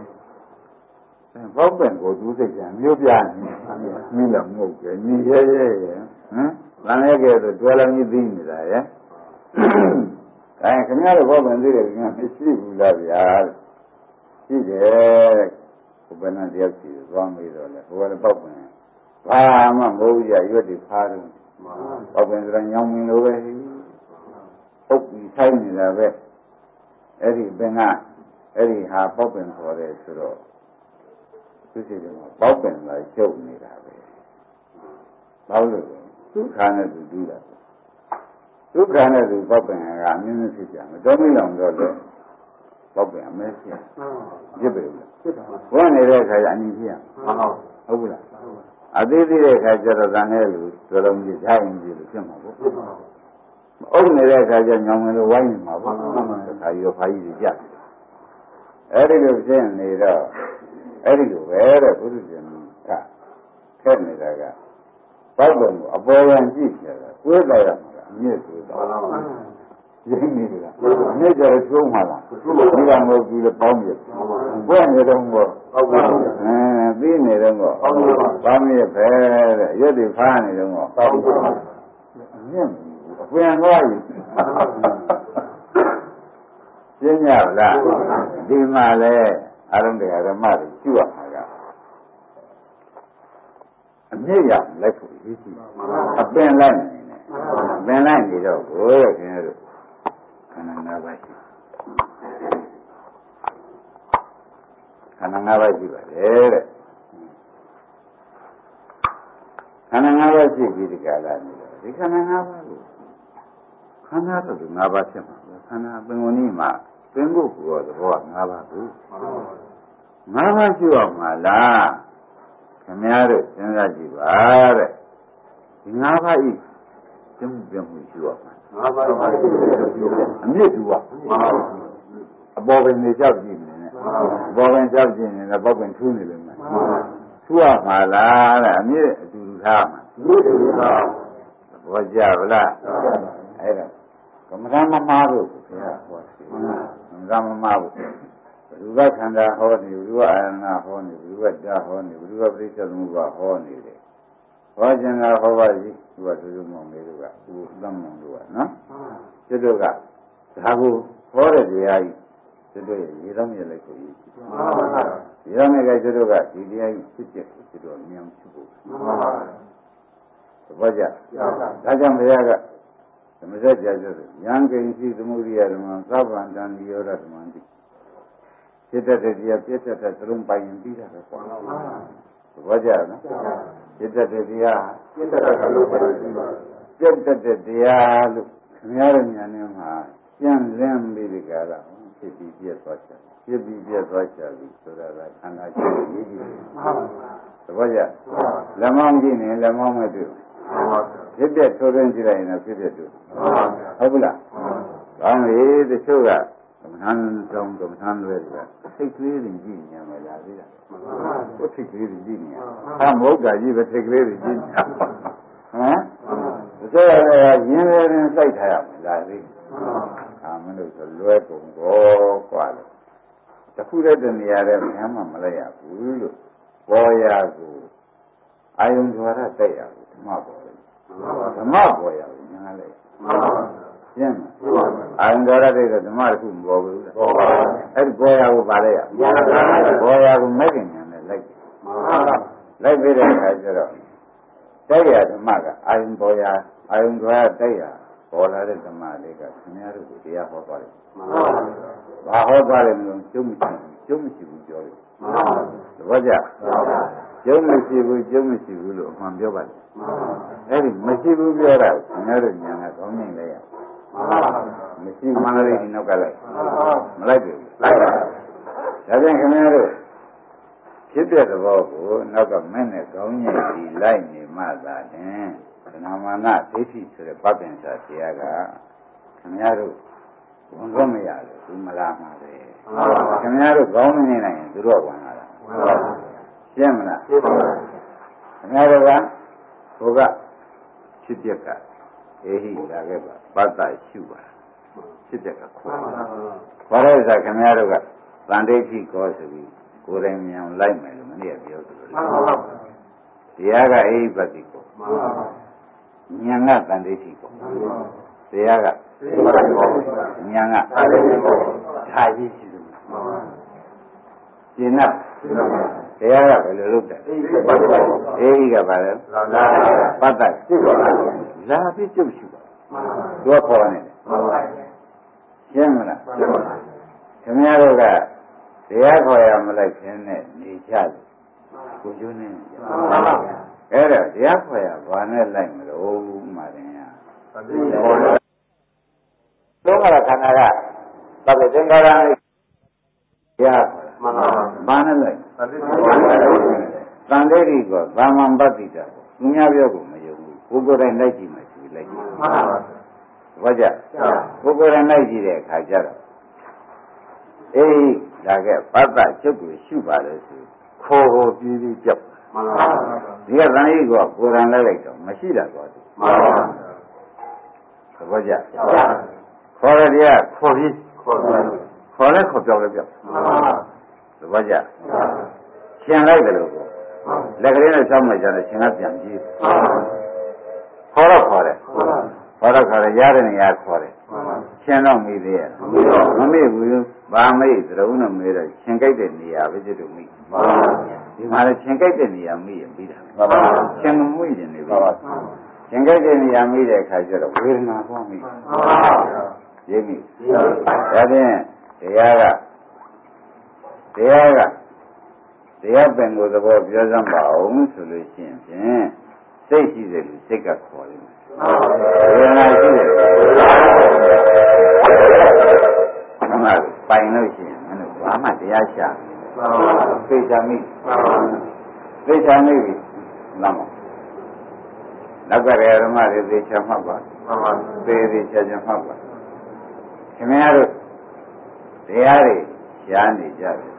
ပေါက်ပင်ကိုသူစိတ်ကမျိုးပြနေမင်းလည်းမဟုတ်ပဲညီရဲရဲဟမ်တန်ရဲ့ကဲဆိုတော်တော်ကြီးပြီးနေတာရဲ့အဲခင်ဗျားတို့ပေါက်ပင်သိတယ်ခင်ဗျာမရှိဘူးလားဗျာရှိတယ်ဘုရားနဲ့တယောက်ရှိသွားမေးတော့လေဟိုကလည်းပေါက်ပင်ဘာမှမဟုတ်ရရွတ်တွေဖားတယ်ပေါက်ပင်ဆိုတော့ညောင်မင်းလိုပဲဟုတ်ပြီးဆိုင်နေတာပဲအဲ့ဒီပင်ကအဲ့ဒီဟာပေါက်ပင်ခေါ်တယ်ဆိုတော့သူစိတ်ကပေါက်ပင်လာကျုပ်နေတာပဲဘာလို့လဲဒုက္ခနဲ့သူတူးတာဒုက္ခနဲ့သူပေါက်ပင်ကအမြင့်မြင့်ဖြစ်ကြမယ်တော်မီလောင်တော့လေပေါက်ပင်အမဲဖြစ်ရစ်ပဲလို့ဖြစ်တာဘုန်းနေတဲ့အခါကျအညီဖြစ်ရဟုတ်ဘူးလားအသေးသေးတဲ့အခါကျတော့တန်တဲ့လူတော်တော်ကြီးဈာရင်ကြီးလို့ဖြစ်မှာပေါ့အုပ်နေတဲ့အခါကျညောင်မယ်လို့ဝိုင်းနေမှာပေါ့တခါရောဖာကြီးကြီးကြအဲ့ဒီလိုဖြစ်နေတော့အဲ့ဒီလိုပဲတဲ့ဘုရားရှင်ကထက်နေတာကပေါက်တယ်အပေါ်ကကြည့်ကြတာကိုယ်တော်ရမှာအမြင့်ဆိုတော့ရင်းနေတယ်အမြင့်ကျတော့သုံးမှာလားဒီကမဟုတ်ဘူးလေပေါင်းပြဘွဲ့နေတော့ဘောဟုတ်ပါဘူးအဲပြီးနေတော့ဘောပေါင်းပြပဲတဲ့ရွတ်တွေဖားနေတော့ဘောအမြင့်အပွင့်သွားပြီရှင်းရလားဒီမှာလဲအရုံးတရားဓမ္မတွေကျူရမှာကအမြင့်ရလိုက်ဖို့ရည်ရှိအပင်လိုက်နေတယ်အပင်လိုက်နေတော့ကိုယ်ခင်ဗျားတို့ခန္ဓာ၅ပါးရှိခန္ဓာ၅ပါးရှိပါတယ်တဲ့ခန္ဓာ၅ပါးရှိပြီးဒီကလာနေတော့ဒီခန္ဓာ၅ပါးကိုခန္ဓာတော့၅ပါးဖြစ်မှာခန္ဓာပင်ဝင်ကြီးမှာပင်ကိုကိုသဘောကငါးပါးကိုငါးပါးရှိအောင်မလားခင်ဗျားတို့စဉ်းစားကြည့်ပါတဲ့ဒီငါးပါးဤကျုံပြမှုရှိအောင်ငါးပါးအမြင့်တူပါအပေါ်ပင်နေကြောက်ကြည့်နေတယ်အပေါ်ပင်ကြောက်ကြည့်နေတယ်ပေါက်ပင်ထူးနေတယ်ထူးရမှာလားတဲ့အမြင့်အတူတူထားမှာအမြင့်တူထားဘောကြဗလားအဲ့ဒါကမ္မထာမမှားလို့ဘုရားဟောတယ်ကမ္မထာမမှားဘူးဘုရားခန္ဓာဟောနေဘုရားအာရဏဟောနေဘုရားတာဟောနေဘုရားပရိစ္ဆေသမုပ္ပါဟောနေတယ်ဟောခြင်းကဟောပါရှိသူကသူတို့မောင်လေးတို့ကသူသမ္မောင်တို့ကနော်သူတို့ကဒါကိုဟောတဲ့တရားကြီးသူတို့ရဲ့ရေတော်မြတ်လိုက်ကိုရေးရေတော်မြတ်ကသူတို့ကဒီတရားကြီးဖြစ်ချက်ကိုသူတို့အမြန်ဖြစ်ဖို့သဘောကျဒါကြောင့်ဘုရားကသမဇ္ဇကြာဆိုရံကိဉ္စီသမုဒိယဓမ္မသဗ္ဗန္တံနိရောဓဓမ္မံတိစိတ္တတတရားပြည့်စုံတဲ့သလုံးပိုင်ရင်ပြီးတာပဲကွာသဘောကျနော်စိတ္တတတရားပြည့်စုံတဲ့သလုံးပိုင်ရင်ပြီးပါပြည့်စုံတဲ့တရားလို့ခင်ဗျားတို့ညာနေမှာကျန်လင်းပြီးဒီကရာဖြစ်ပြီးပြည့်သွားချင်ဖြစ်ပြီးပြည့်သွားချင်ပြီဆိုတာကခန္ဓာရှိရေးကြည့်တယ်သဘောကျလက်မောင်းကြည့်နေလက်မောင်းမတွေ့ဖြစ်တဲ့ထိုးရင်းကြည့်လိုက်ရင်တော့ဖြစ်တဲ့တွေ့ဟုတ်ဘူးလားကောင်းပြီတချို့ကကမ္မထမ်းဆောင်ကမ္မထမ်းလွဲတွေကစိတ်ကလေးတွေကြည့်နေမှာလားသိလားဘုစိတ်ကလေးတွေကြည့်နေဟာမဟုတ်တာကြီးပဲစိတ်ကလေးတွေကြည့်နေတာဟမ်တချို့ကလည်းရင်းရဲရင်စိုက်ထားရမှာလားသိအာမလို့ဆိုလွဲကုန်တော့กว่าလေတခုတည်းတနေရာတည်းဘယ်မှမလိုက်ရဘူးလို့ပေါ်ရကိုအာယုံဓာရတက်ရဘူးဓမ္မပေါ်လေဓမ္မပေါ်ရဘူးညာလေရှင်းမအာယုံဓာရတဲ့ဓမ္မတခုမပေါ်ဘူးလားပေါ်ပါအဲ့ဒီပေါ်ရကိုပါလိုက်ရပေါ်ရကိုမဲ့ခင်ညာနဲ့လိုက်လိုက်ပြီးတဲ့အခါကျတော့တက်ရဓမ္မကအာယုံပေါ်ရအာယုံဓာရတက်ရပေါ်လာတဲ့ဓမ္မလေးကခင်ဗျားတို့ကိုတရားဟောသွားတယ်ဘာဟောသွားတယ်မလို့ကျုံးမရှိဘူးကျုံးမရှိဘူးပြောတယ်သဘောကျကျုံးမရှိဘူးကျုံးမရှိဘူးလို့အမှန်ပြောပါတယ်အဲ့ဒီမရှိဘူးပြောတာခင်ဗျားတို့ညာကကောင်းနေလေရမရှိမှန်လေးဒီနောက်ကလိုက်မလိုက်ဘူးလိုက်ပါဒါပြန်ခင်ဗျားတို့ဖြစ်တဲ့သဘောကိုနောက်ကမင်းနဲ့ကောင်းကြီးဒီလိုက်နေမှသာတယ်သနာမာနဒိဋ္ဌိဆိုတဲ့ပပင်စာတရားကခင်ဗျားတို့ဝန်တော့မရလို့ဒီမလားမှာပဲခင်ဗျားတို့ကောင်းမနေနိုင်ရင်သူတို့ကဝင်လာတာရှင်းမလားရှင်းပါပါခင်ဗျားတို့ကဟိုကဖြစ်ပြက်ကအေဟိလာခဲ့ပါပတ္တရှုပါဖြစ်ပြက်ကခေါ်ခေါ်တဲ့အခါခင်ဗျားတို့ကတန်ဋိဋ္ဌိကောဆိုပြီးကိုယ်တိုင်မြန်လိုက်မယ်လို့မနေ့ကပြောသလိုတရားကအေဟိပတ္တိကောဉာဏ်ကတန်ဋိဋ္ဌိကောတရားကဉာဏ်ကဒါကြီးရှိတယ်ကျင့်တ်တရားကဘယ်လိုလုပ်တယ်အေဟိကဘာလဲပတ္တလာပြီးကျုပ်ရှိပါတော့ခေါ်နေတယ်ရှင်းမလားခင်ဗျားတို့ကတရားခေါ်ရမလိုက်ခြင်းနဲ့နေကြတယ်ကိုကျွန်းနေအဲ့ဒါတရားခေါ်ရဘာနဲ့လိုက်မလို့မှတယ်ညာလုံးဝခန္ဓာကသဗ္ဗသင်္ခါရတရားမှန်ပါဘာနဲ့လိုက်သံဃိတိကဗာမံပတ္တိတာသူများပြောကိုမယုံဘူးကိုယ်ကိုယ်တိုင်လိုက်ကြည့်မှသူလိုက်ကြည့်မှန်ပါဘာကြကိုယ်ကိုယ်တိုင်လိုက်ကြည့်တဲ့အခါကျတော့အေးဒါကပတ္တချုပ်ကိုရှုပါလေဆိုခေါ်ခေါ်ပြီးပြီးကြောက်မှန်ပါဒီကသံဃိကကိုယ်တိုင်လိုက်လိုက်တော့မရှိတာတော့မှန်ပါသဘောကျခေါ်ရတရားခေါ်ပြီးခေါ်ပြီးခေါ်လဲခေါ်ပြောက်လဲပြောက်မှန်ပါသဘောကျရှင်လိုက်တယ်လို့လက်ကလေးနဲ့ဆောင်းလိုက်ကြတယ်ရှင်ကပြန်ကြည့်ခေါ်တော့ခေါ်တယ်ခေါ်တော့ခေါ်တယ်ရားတဲ့နေရာခေါ်တယ်ရှင်တော့မိသေးရဲ့မမေ့ဘူးဘာမေ့သရုံးနဲ့မေးတော့ရှင်ကြိုက်တဲ့နေရာပဲကျွတ်မိဒီမှာလည်းရှင်ကြိုက်တဲ့နေရာမိရင်ပြီးတာရှင်မမှုရင်နေပြီရှင်ကြိုက်တဲ့နေရာမိတဲ့အခါကျတော့ဝေဒနာပေါ်မိရင်းမိဒါဖြင့်တရားကတရားကတရားပင်ကိုသဘောပြောစမ်းပါအောင်ဆိုလို့ရှိရင်ဖြင့်စိတ်ရှိတယ်လို့စိတ်ကခေါ်တယ်ဝေဒနာရှိတယ်မှန်ပါပိုင်လို့ရှိရင်မင်းတို့ဘာမှတရားရှာသိချာမိသိချာမိပြီလားမနောက်ကရေဓမ္မတွေသိချာမှတ်ပါသိသိချာချာမှတ်ပါခင်ဗျားတို့တရားတွေရှားနေကြတယ်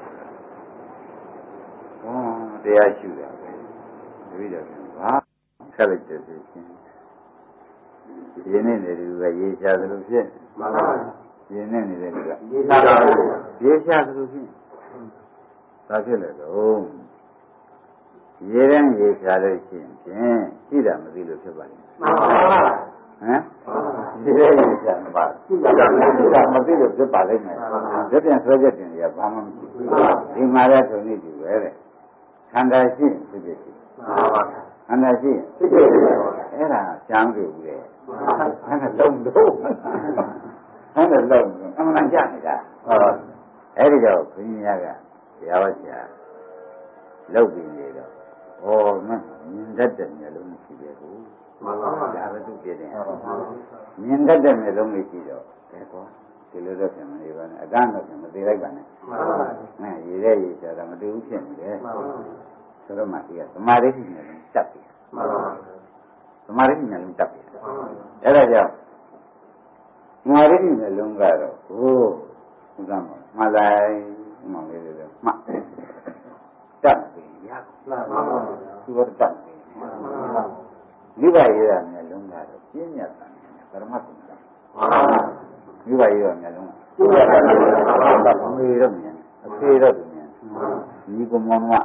ဟောတရားရှုတာပဲတပည့်တော်ဘာဆက်လိုက်တယ်ဆိုရှင်ရင်းနေတယ်သူကရေးချသလိုဖြစ်မှန်ပါရင်းနေတယ်သူကရေးချသလိုရေးချသလိုဖြစ်ဒါဖြစ်လေတော့ရေးတဲ့ရေးချလို့ရှိရင်ဖြင့်ရှိတာမသိလို့ဖြစ်ပါလိမ့်မယ်မှန်ပါဟမ်ဒီရဲ့ရေးချမပါရှိတာမသိလို့ဖြစ်ပါလိမ့်မယ်ဒီပြန်ဆွဲချက်တင်ရဘာမှမရှိဘူးဒီမှာလည်းထုံနေပြီပဲတဲ့ခန္ဓာရှိဖြစ်ဖြစ်ရှိမှန်ပါခန္ဓာရှိဖြစ်ဖြစ်အဲ့ဒါကျမ်းကြည့်ဦးတယ်အဲ့ဒါလုံးတော့အဲ့ဒါလုံးအမှန်ကြနေတာဟုတ်အဲ့ဒီတော့ဘုရားကတရားဝဆရာလောက်ပြီးနေတော့ဩမင်းမြင်တတ်တဲ့မျိုးလုံးမရှိသေးဘူးမှန်ပါပါဒါပဲသူပြတယ်မြင်တတ်တဲ့မျိုးလုံးမရှိတော့ဘယ်ကောဒီလိုတော့ပြန်မနေပါနဲ့အတန်းတော့ပြန်မသေးလိုက်ပါနဲ့မှန်ပါပါနဲ့ရေတဲ့ရေချတာမတူဘူးဖြစ်နေတယ်မှန်ပါပါဆိုတော့မှဒီကသမာဓိရှိနေတယ်တက်ပြီမှန်ပါပါသမာဓိနဲ့လုံးတက်ပြီအဲ့ဒါကြောင့်သမာဓိနဲ့လုံးကတော့ဟိုဘုရားမှာမှလိုက်မှန်လေးလေးမှတ်တက်ပြီရမှန်ပါပါသူကတက်ပြီမှန်ပါပါမိဘရေးရနဲ့လုံးကတော့ပြင်းညတ်တယ်ပရမတ်ကမိဘရေးရနဲ့လုံးပြင်းညတ်တယ်အမေတော့မြင်အဖေတော့မြင်ဒီကမောင်က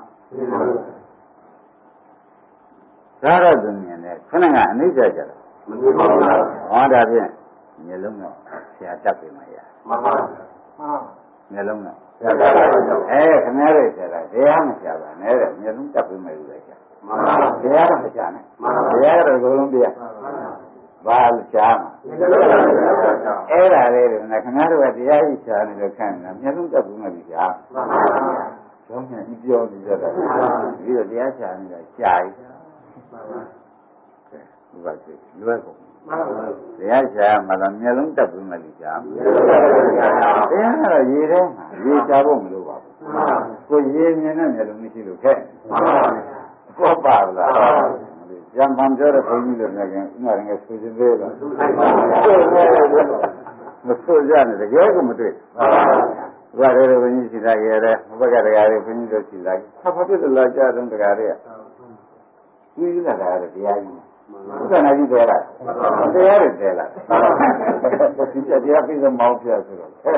ဒါတော့သူမြင်တယ်ခဏကအနိစ္စကြတော့မမြင်ပါဘူးဟောဒါဖြင့်မျက်လုံးတော့ဆရာတက်ပြီမရမှန်ပါမှန်မျက်လုံးတော့ဆရာတက်ပါတော့အဲခင်ဗျားတို့ဆရာတရားမဆရာပါနဲ့တဲ့မျက်လုံးတက်ပြီမယ်လို့လည်းဆရာမှန်ပါတရားတော့မဆရာနဲ့မှန်ပါတရားတော့ဘုလုံးပြဘာလို့ရှားမှာအဲ့ဒါလေးတွေနဲ့ခင်ဗျားတို့ကတရားကြီးရှားနေလို့ခံနေတာမျက်လုံးတက်ပြီမယ်လို့ရှားမှန်ပါကျောင်းကြီးပြောနေကြတာဒီတော့တရားရှားနေတာရှားရည်မှန်ပါဘုရားကလွယ်ကုန်မှန်ပါတရားရှားမှာတော့မျက်လုံးတက်ပြီးမှလည်းရှားတရားကတော့ရေထဲမှာရေရှားဖို့မလိုပါဘူးကိုရေမြင်တဲ့မျက်လုံးမရှိလို့ခက်မှန်ပါဘောပါလားကျန်ပန်ပြောတဲ့ဘုန်းကြီးတို့လည်းဥမာငယ်ဆွေးသေးလားမဆိုးကြနဲ့တကယ်ကမတွေ့ဘုရားရဲ့ဘုန်းကြီးရှိတာရတယ်ဘုရားတရားရဲ့ဘုန်းကြီးတို့ရှိလိုက်ဘာဖြစ်လို့လာကြတော့တရားတွေကကြီးလာတာတရားကြီးဘုရားနာကြီးတယ်လားတရားတွေတယ်လားဒီတရားပြီးတော့မောင်းပြဆိုတော့ဟဲ့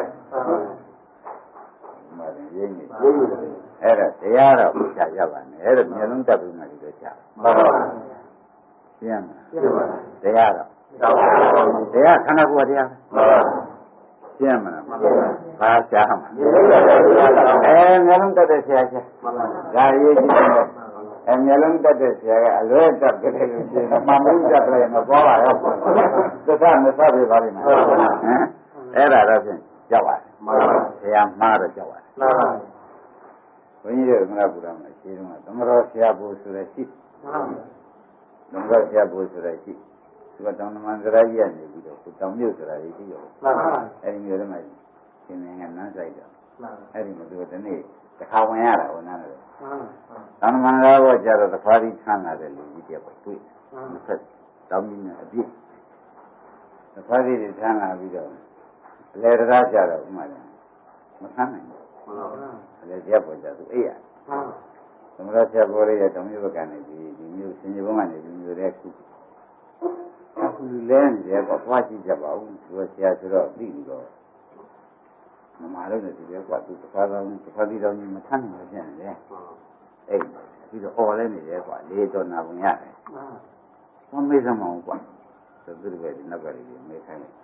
မှန်တယ်ရင်းနေအဲ့ဒါတရားတော့ဖြတ်ရပါနဲ့အဲ့ဒါမျိုးလုံးတက်ပြီးမှဒီလိုချမှန်ပါရှင်းမလားတရားတော့တရားခန္ဓာကိုယ်တရားမှန်ပါရှင်းမလားဘာရှားမှာအဲမျိုးလုံးတက်တဲ့ဆရာရှားဒါရေးကြည့်တယ်အမျက်လုံးတက်တဲ့ဆရာကအလွဲတက်ကြတယ်လို့ရှိရင်မှန်မှုတက်တယ်မသွားပါရောသစ္စာမစပ်ပြပါလိမ့်မယ်ဟမ်အဲ့ဒါတော့ဖြင့်ကြောက်ပါတယ်မှန်ပါဆရာမှားတော့ကြောက်ပါတယ်မှန်ပါဘုန်းကြီးတို့ကမလားဘုရားမှာရှင်းတော့သမတော်ဆရာဘုဆိုရရှိမှန်ပါသမတော်ဆရာဘုဆိုရရှိသူကတောင်မှန်ကြရကြီးရနေပြီးတော့တောင်မြုပ်ဆိုတာကြီးရှိရောမှန်ပါအဲ့ဒီမျိုးတွေမှာရှင်နေကနန်းဆိုင်တော့မှန်ပါအဲ့ဒီမှာသူကဒီနေ့တစ်ခါဝင်ရတာဟိုနန်းတယ်မှန်ပါတောင်မှန်ကားတော့ကြတော့တစ်ခါဒီဆန်းလာတယ်လူကြီးတယောက်ပေါ့တွေ့မှန်ပါတောင်ကြီးနဲ့အပြည့်တစ်ခါဒီဆန်းလာပြီးတော့အလေတရားကြတော့ဥမာတယ်မဆန်းနိုင်ဘူးမှန်ပါအလေတရားပေါ်ကြသူအေးရမှန်ပါသမရဆရာပေါ်လေးရတောင်မြုပ်ကနေဒီဒီမျိုးစင်ကြီးဘုံကနေဒီမျိုးတဲ့ခုအခုလဲနေတယ်ပေါ့သွားကြည့်ကြပါဦးသူဆရာဆိုတော့ပြီးပြီးတော့မမလို့လည်းဒီလေကွာသူတစ်ခါတော့တစ်ခါဒီတော့မထမ်းနိုင်ပြန်တယ်အဲ့ပြီးတော့អော်လဲနေတယ်ကွာလေးတော်နာဝင်ရတယ်မှန်မေးစမ်းမအောင်ကွာဆိုသူတို့ကဒီနောက်ကလေးမေးခိုင်းတယ်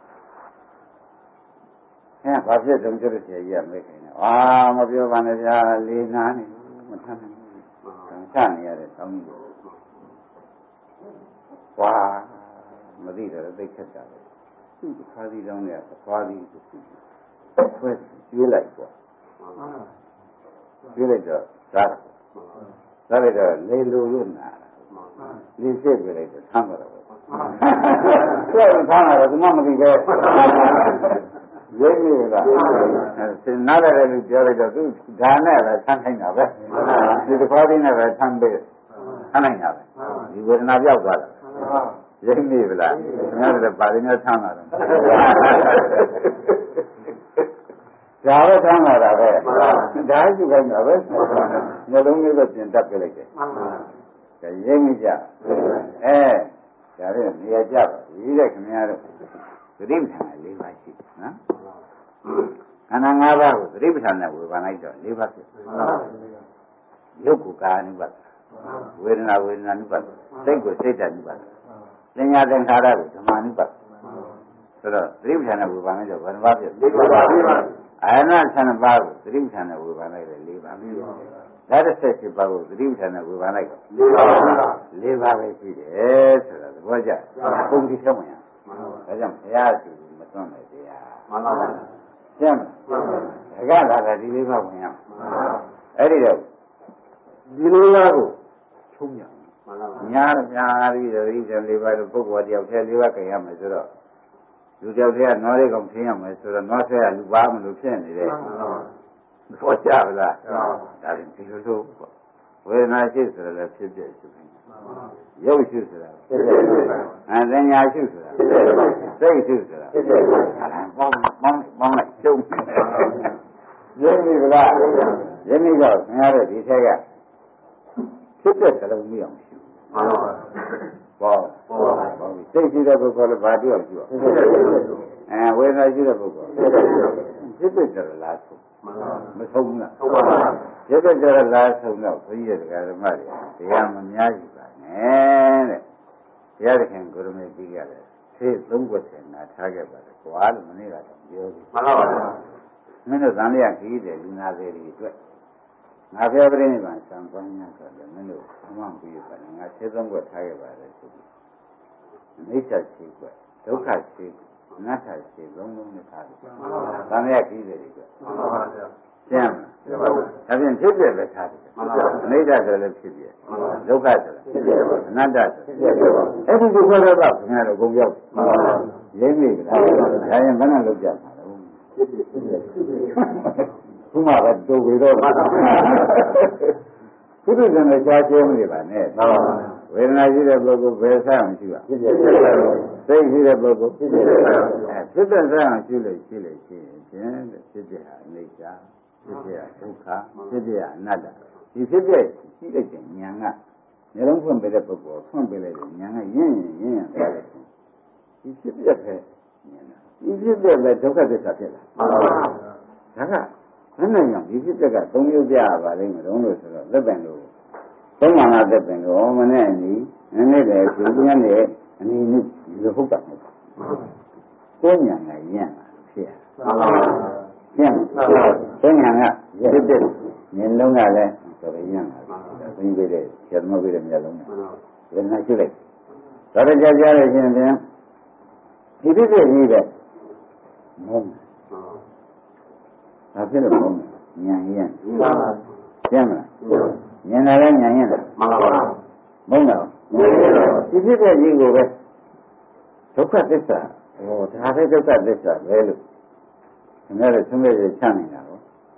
ဟဲ့ဘာဖြစ်တုံးကျတဲ့ဆရာကြီးကမေးခိုင်းတယ်အာမပြောပါနဲ့ဗျာလေးနာနေမထမ်းနိုင်ဘူးဆန့်နေရတယ်တောင်းကြီးကွာမသိတယ်သိခက်တာပဲသူ့တစ်ခါဒီတော့เนี่ยသွားပြီးသူဆွဲကျွေးလိုက်ပေါ့ကျွေးလိုက်တော့စားတယ်စားလိုက်တော့လေလိုလို့နာလေစစ်ပြလိုက်တော့ဆမ်းတော့တယ်သူကဆမ်းတာတော့သူမှမသိပဲရိပ်နေလားနားလည်းလည်းပြောလိုက်တော့သူဒါနဲ့ပဲဆန်းခိုင်းတာပဲဒီတစ်ခါတည်းနဲ့ပဲဆန်းပေးဆန်းနိုင်တာပဲဒီဝေဒနာပြောက်သွားတာရိပ်နေပြီလားငါလည်းပါရင်းနဲ့ဆန်းလာတယ်ဒါပဲဆန်းလာတာပဲဒါရှိခိုင်းတာပဲနှလုံးလေးပဲပြင်တတ်ပြလိုက်တယ်ဒါရိပ်နေကြအဲဒါလည်းနေရာကြပါဒီတဲ့ခင်ဗျားတို့သတိပဋ္ဌာန်၄ပါးရှိနော်ခန္ဓာ၅ပါးကိုသတိပဋ္ဌာန်နဲ့ဝေဘာလိုက်တော့၄ပါးဖြစ်ယုတ်ကိုကာအနုပါဒဝေဒနာဝေဒနာအနုပါဒစိတ်ကိုစိတ်တ ानु ပါဒသင်ညာသင်္ခါရကိုဓမ္မ ानु ပါဒဆိုတော့သတိပဋ္ဌာန်နဲ့ဝေဘာလိုက်တော့ဘယ်နှပါးဖြစ်၄ပါးအာရဏဆန္ဒပါးကိုသတိပဋ္ဌာန်နဲ့ဝေဘာလိုက်တယ်၄ပါးဒါတစ်ဆက်ရှိပါကိုသတိပဋ္ဌာန်နဲ့ဝေဘာလိုက်တော့၄ပါးပဲရှိတယ်ဆိုတာသဘောကျပုံတိဆုံးဝင်ဒါကြောင့်ဘုရားရှိမသွန်းတယ်တရားမှန်ပါပါကျမ်းဒကလာတာဒီလေးပါဝင်ရအဲ့ဒီတော့ဒီလိုလားကိုချုံးရမှန်ပါပါညာညာပြီးတော့ဒီလေးပါတော့ပုဂ္ဂိုလ်တယောက်တည်းလေးပါကြင်ရမယ်ဆိုတော့လူတယောက်တည်းကနောလေးကောင်ထင်းရမယ်ဆိုတော့နောဆဲကလူပါမလို့ဖြစ်နေတယ်မှန်ပါပါဘောကြပါလားဒါရင်ဒီလိုလိုဝေဒနာရှိဆိုတော့လည်းဖြစ်ဖြစ်ရှိတယ်ရုပ်ရှိဆိုတာဖြစ်ဖြစ်အသင်ညာရှိဆိုတာဖြစ်ဖြစ်စိတ်ရှိဆိုတာဖြစ်ဖြစ်ပေါင်းပေါင်းပေါင်းလိုက်ကျုံရင်းပြီလားရင်းပြီတော့ခင်ဗျားတို့ဒီထက်ကဖြစ်တဲ့စလုံးမရအောင်ရှိမှန်ပါပါဘောဘောစိတ်ရှိတဲ့ပုဂ္ဂိုလ်လည်းဘာတယောက်ရှိတော့အဲဝေဒနာရှိတဲ့ပုဂ္ဂိုလ်ဖြစ်တဲ့ကြလားဆိုမဆုံးဘူးလားဟုတ်ပါပါဖြစ်တဲ့ကြလားဆုံးတော့ဘုရားတရားဓမ္မတွေတရားမများရှိပါနဲ့တဲ့တရားသခင်ကိုရမေကြီးကလည်းသေသုံးွက်ဆယ်နာထားခဲ့ပါတယ်ကွာလို့မနေ့ကတော့ပြောပြီမှန်ပါပါမင်းတို့သံဃာကြီးတယ်လူနာသေးတွေအတွက်ငါပြောပြနေပါစံပွားများဆိုတော့မင်းတို့အမှန်ပြီးပါတယ်ငါသေသုံးွက်ထားခဲ့ပါတယ်ဆိုပြီးအိဋ္ဌရှိွက်ဒုက္ခရှိအနတ္တရှိလုံးလုံးနဲ့ထားတယ်သံဃာကြီးတယ်တွေအတွက်မှန်ပါပါကျမ်းဒါဖြင့်ဖြစ်ပြပဲထားတယ်အနိစ္စဆိုလည်းဖြစ်ပြဒုက္ခဆိုလည်းဖြစ်ပြအနတ္တဆိုအဲ့ဒီဒီခေါ်တော့ခင်ဗျားတို့ကုန်ရောက်ရင်းပြီလားဒါရင်ဘယ်နဲ့လုပ်ကြမှာလဲဖြစ်ပြဖြစ်ပြခုမှပဲတူပြီးတော့ဘုဒ္ဓဇံနဲ့ရှားကျဲမနေပါနဲ့ဝေဒနာရှိတဲ့ပုဂ္ဂိုလ်ဘယ်ဆိုင်အောင်ရှိပါဖြစ်ပြစိတ်ရှိတဲ့ပုဂ္ဂိုလ်ဖြစ်ပြအဲဖြစ်တဲ့ဆိုင်အောင်ရှိလို့ရှိလို့ရှိရင်ဖြစ်ပြဟာအနိစ္စဖြစ်ပြဒုက္ခဖြစ်ပြအနတ္တဒီဖြစ်ပြရှိတဲ့ဉာဏ်ကမျိုးလုံးဖွင့်ပေးတဲ့ပုဂ္ဂိုလ်ဖွင့်ပေးလိုက်တဲ့ဉာဏ်ကရင်းရင်ရင်းရင်သွားတယ်ဒီဖြစ်ပြပဲဉာဏ်ဒီဖြစ်ပြပဲဒုက္ခသစ္စာဖြစ်လာမှန်ပါပါဒါကဘယ်နဲ့ကြောင့်ဒီဖြစ်ပြကသုံးမျိုးပြရပါလိမ့်မယ်တော့လို့ဆိုတော့သက်ပင်လို့သုံးပါးကသက်ပင်လို့မနဲ့အနီးနည်းနည်းတည်းသူညံ့တဲ့အနီးနည်းဒီဟုတ်တာမဟုတ်ကိုဉာဏ်ကရင်းလာဖြစ်ရမှန်ပါပါကျင့်ဘယ်ညာကဖြစ်တဲ့ဉာဏ်လုံးကလည်းဆိုရရင်သိပြီးတဲ့ကျက်မပြီးတဲ့ဉာဏ်လုံးနဲ့ဝေဒနာရှိလိုက်ဒါတော့ကြားကြားလို့ရှင်ပြန်ဒီဖြစ်ဖြစ်ကြီးတဲ့မုန်းဒါဖြစ်လို့မုန်းဉာဏ်ရင်ကျင့်မလားဉာဏ်လည်းဉာဏ်ရင်လားမှန်ပါပါမုန်းတော့ဒီဖြစ်ဖြစ်ကြီးကိုပဲဒုက္ခသစ္စာဟောဒါပဲဒုက္ခသစ္စာပဲလို့ခင်ဗျားတို့သုံးရချနေတာပေါ့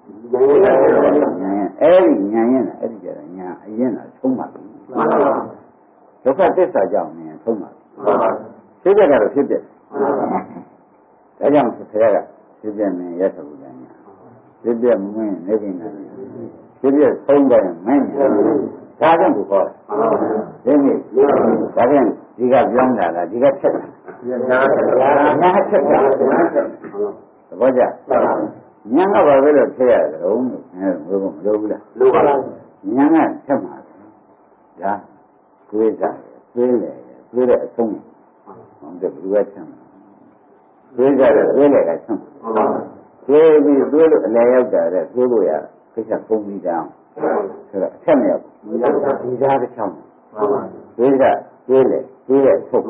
အဲ့ဒီဉာဏ်ရင်အဲ့ဒီကြတဲ့ဉာဏ်အရင်ကသုံးပါပြီဒုက္ခသစ္စာကြောင့်ဉာဏ်သုံးပါပြီဖြစ်တဲ့ကတော့ဖြစ်တဲ့ဒါကြောင့်ဆရာကဖြစ်တဲ့မြင်ရသဘူးဉာဏ်ဖြစ်တဲ့မင်းနေကိန်းဉာဏ်ဖြစ်တဲ့သုံးတယ်မင်းဉာဏ်ဒါကြောင့်ကိုခေါ်တယ်ဒီနေ့ဒါပြန်ဒီကပြောင်းတာလားဒီကချက်တာညာချက်တာသဘောကျဉာဏ်ကဘာပဲလို့ဖြစ်ရတယ်တော့အဲဘယ်လိုမလုပ်ဘူးလားလုပ်ပါလားဉာဏ်ကချက်မှာဒါကိုယ်စားတွေးလေတွေးတဲ့အဆုံးဟုတ်တယ်ဘယ်လိုချက်မှာတွေးကြတယ်တွေးလေကချက်မှာတွေးပြီးတွေးလို့အလယ်ရောက်တာတဲ့တွေးလို့ရကိစ္စပုံပြီးတောင်းဆိုတော့အချက်မရောက်ဘူးဒီသားတစ်ချောင်းတွေးကြတွေးလေတွေးတဲ့ထုတ်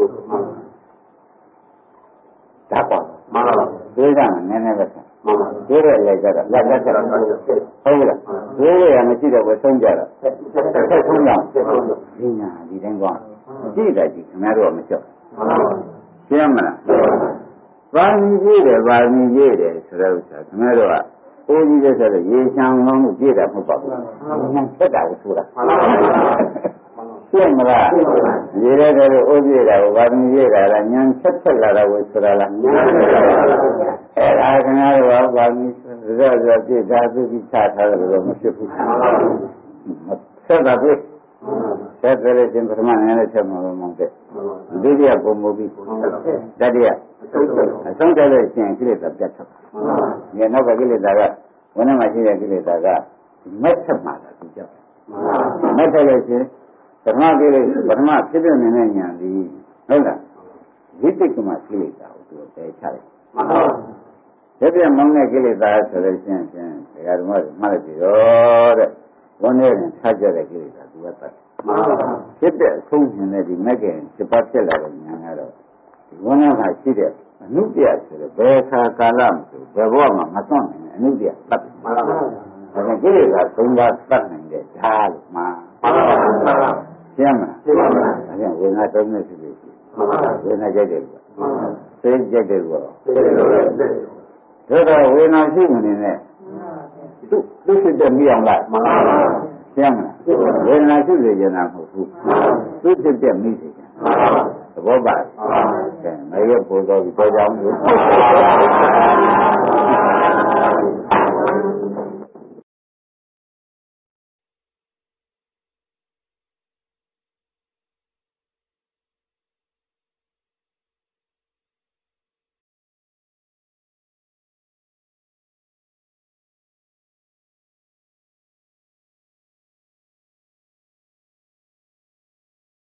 ဒါပါမှန်ပါပါတွေးကြနည်းနည်းပဲမှန်ပါတွေးတဲ့လေကြတော့လက်လက်ချက်ဟုတ်လားတွေးရမရှိတော့ဘူးဆုံးကြတော့ဆက်ဆုံးကြဒီညာဒီတိုင်းကွာကြည့်တယ်ကြည့်ခင်ဗျားတို့ကမချက်မှန်ပါရှင်းမလားဝဘာမီကြည့်တယ်ဘာမီကြည့်တယ်ဆိုတော့ခင်ဗျားတို့ကကိုကြီးတဲ့ဆိုတော့ရေချမ်းလုံးကိုကြည့်တာမဟုတ်ပါဘူး။ညက်တာကိုဆိုတာ။ရှင်းမလား။ရေတဲ့တဲ့အိုးကြည့်တာကိုဘာမီကြည့်တာလားညံချက်ချက်လာတာကိုဆိုတာလား။အဲဒါခင်ဗျားတို့ကဘာမီဆိုတော့ကြည့်တာသူပြီးချထားတယ်လို့မဖြစ်ဘူး။ဆက်တာပြီ။ဆက်တယ်ချင်းပထမနည်းနဲ့ချက်မှာမဟုတ်တဲ့။ဒုတိယပုံမူပြီးတတိယအဆုံးတက်လို့ရှင်ကိလေသာပြတ်သွား။ညနောက်ကကိလေသာကဝိနည်းမှာရှိတဲ့ကိလေသာကမက်ဆက်မှာသူကြောက်။မက်ဆက်လို့ရှင်ပထမကိလေပထမဖြစ်တဲ့နေတဲ့ညာသည်ဟုတ်လား။ဝိတိတ်ကမှကိလေသာကိုသူပယ်ချတယ်။ဒါပြန်မောင်းတဲ့ကိလေသာဆိုလို့ရှင်ဖြင့်ဒကာဓမ္မတွေမှတ်လိုက်ပြီတော့တဲ့ဝန်းထဲနဲ့ထားကြတဲ့ကိလေသာသူကတတ်ဖြစ်တဲ့အဆုံးရှင်တဲ့ဒီမက်ကင်စပတ်ဖြစ်လာတဲ့ညာကတော့ဒီဝန်းထဲမှာရှိတဲ့အနုတ္တရဆိုတဲ့ဘယ်ခါကာလမဆိုဘယ်ဘဝမှာမသွန့်နိုင်တဲ့အနုတ္တရတတ်မှာဒါကြောင့်ကိလေသာသုံးပါးတတ်နိုင်တဲ့ဓာတ်လို့မှာရှင်းမလားရှင်းပါပါဒါကြောင့်ဝေဒနာသုံးမျိုးရှိလို့ရှိဝေဒနာကြိုက်တယ်ကွာသိကြိုက်တယ်ကွာဒါတော့ဝေဒနာရှိနေနဲ့သူသူဖြစ်တဲ့မိအောင်လိုက်မှန်ပါပါရှင်းမလားဝေဒနာရှိနေကြတာမဟုတ်ဘူးသူဖြစ်တဲ့မိစေချင်သဘောပါကဲမရဖို့တော့ဒီကြောင့်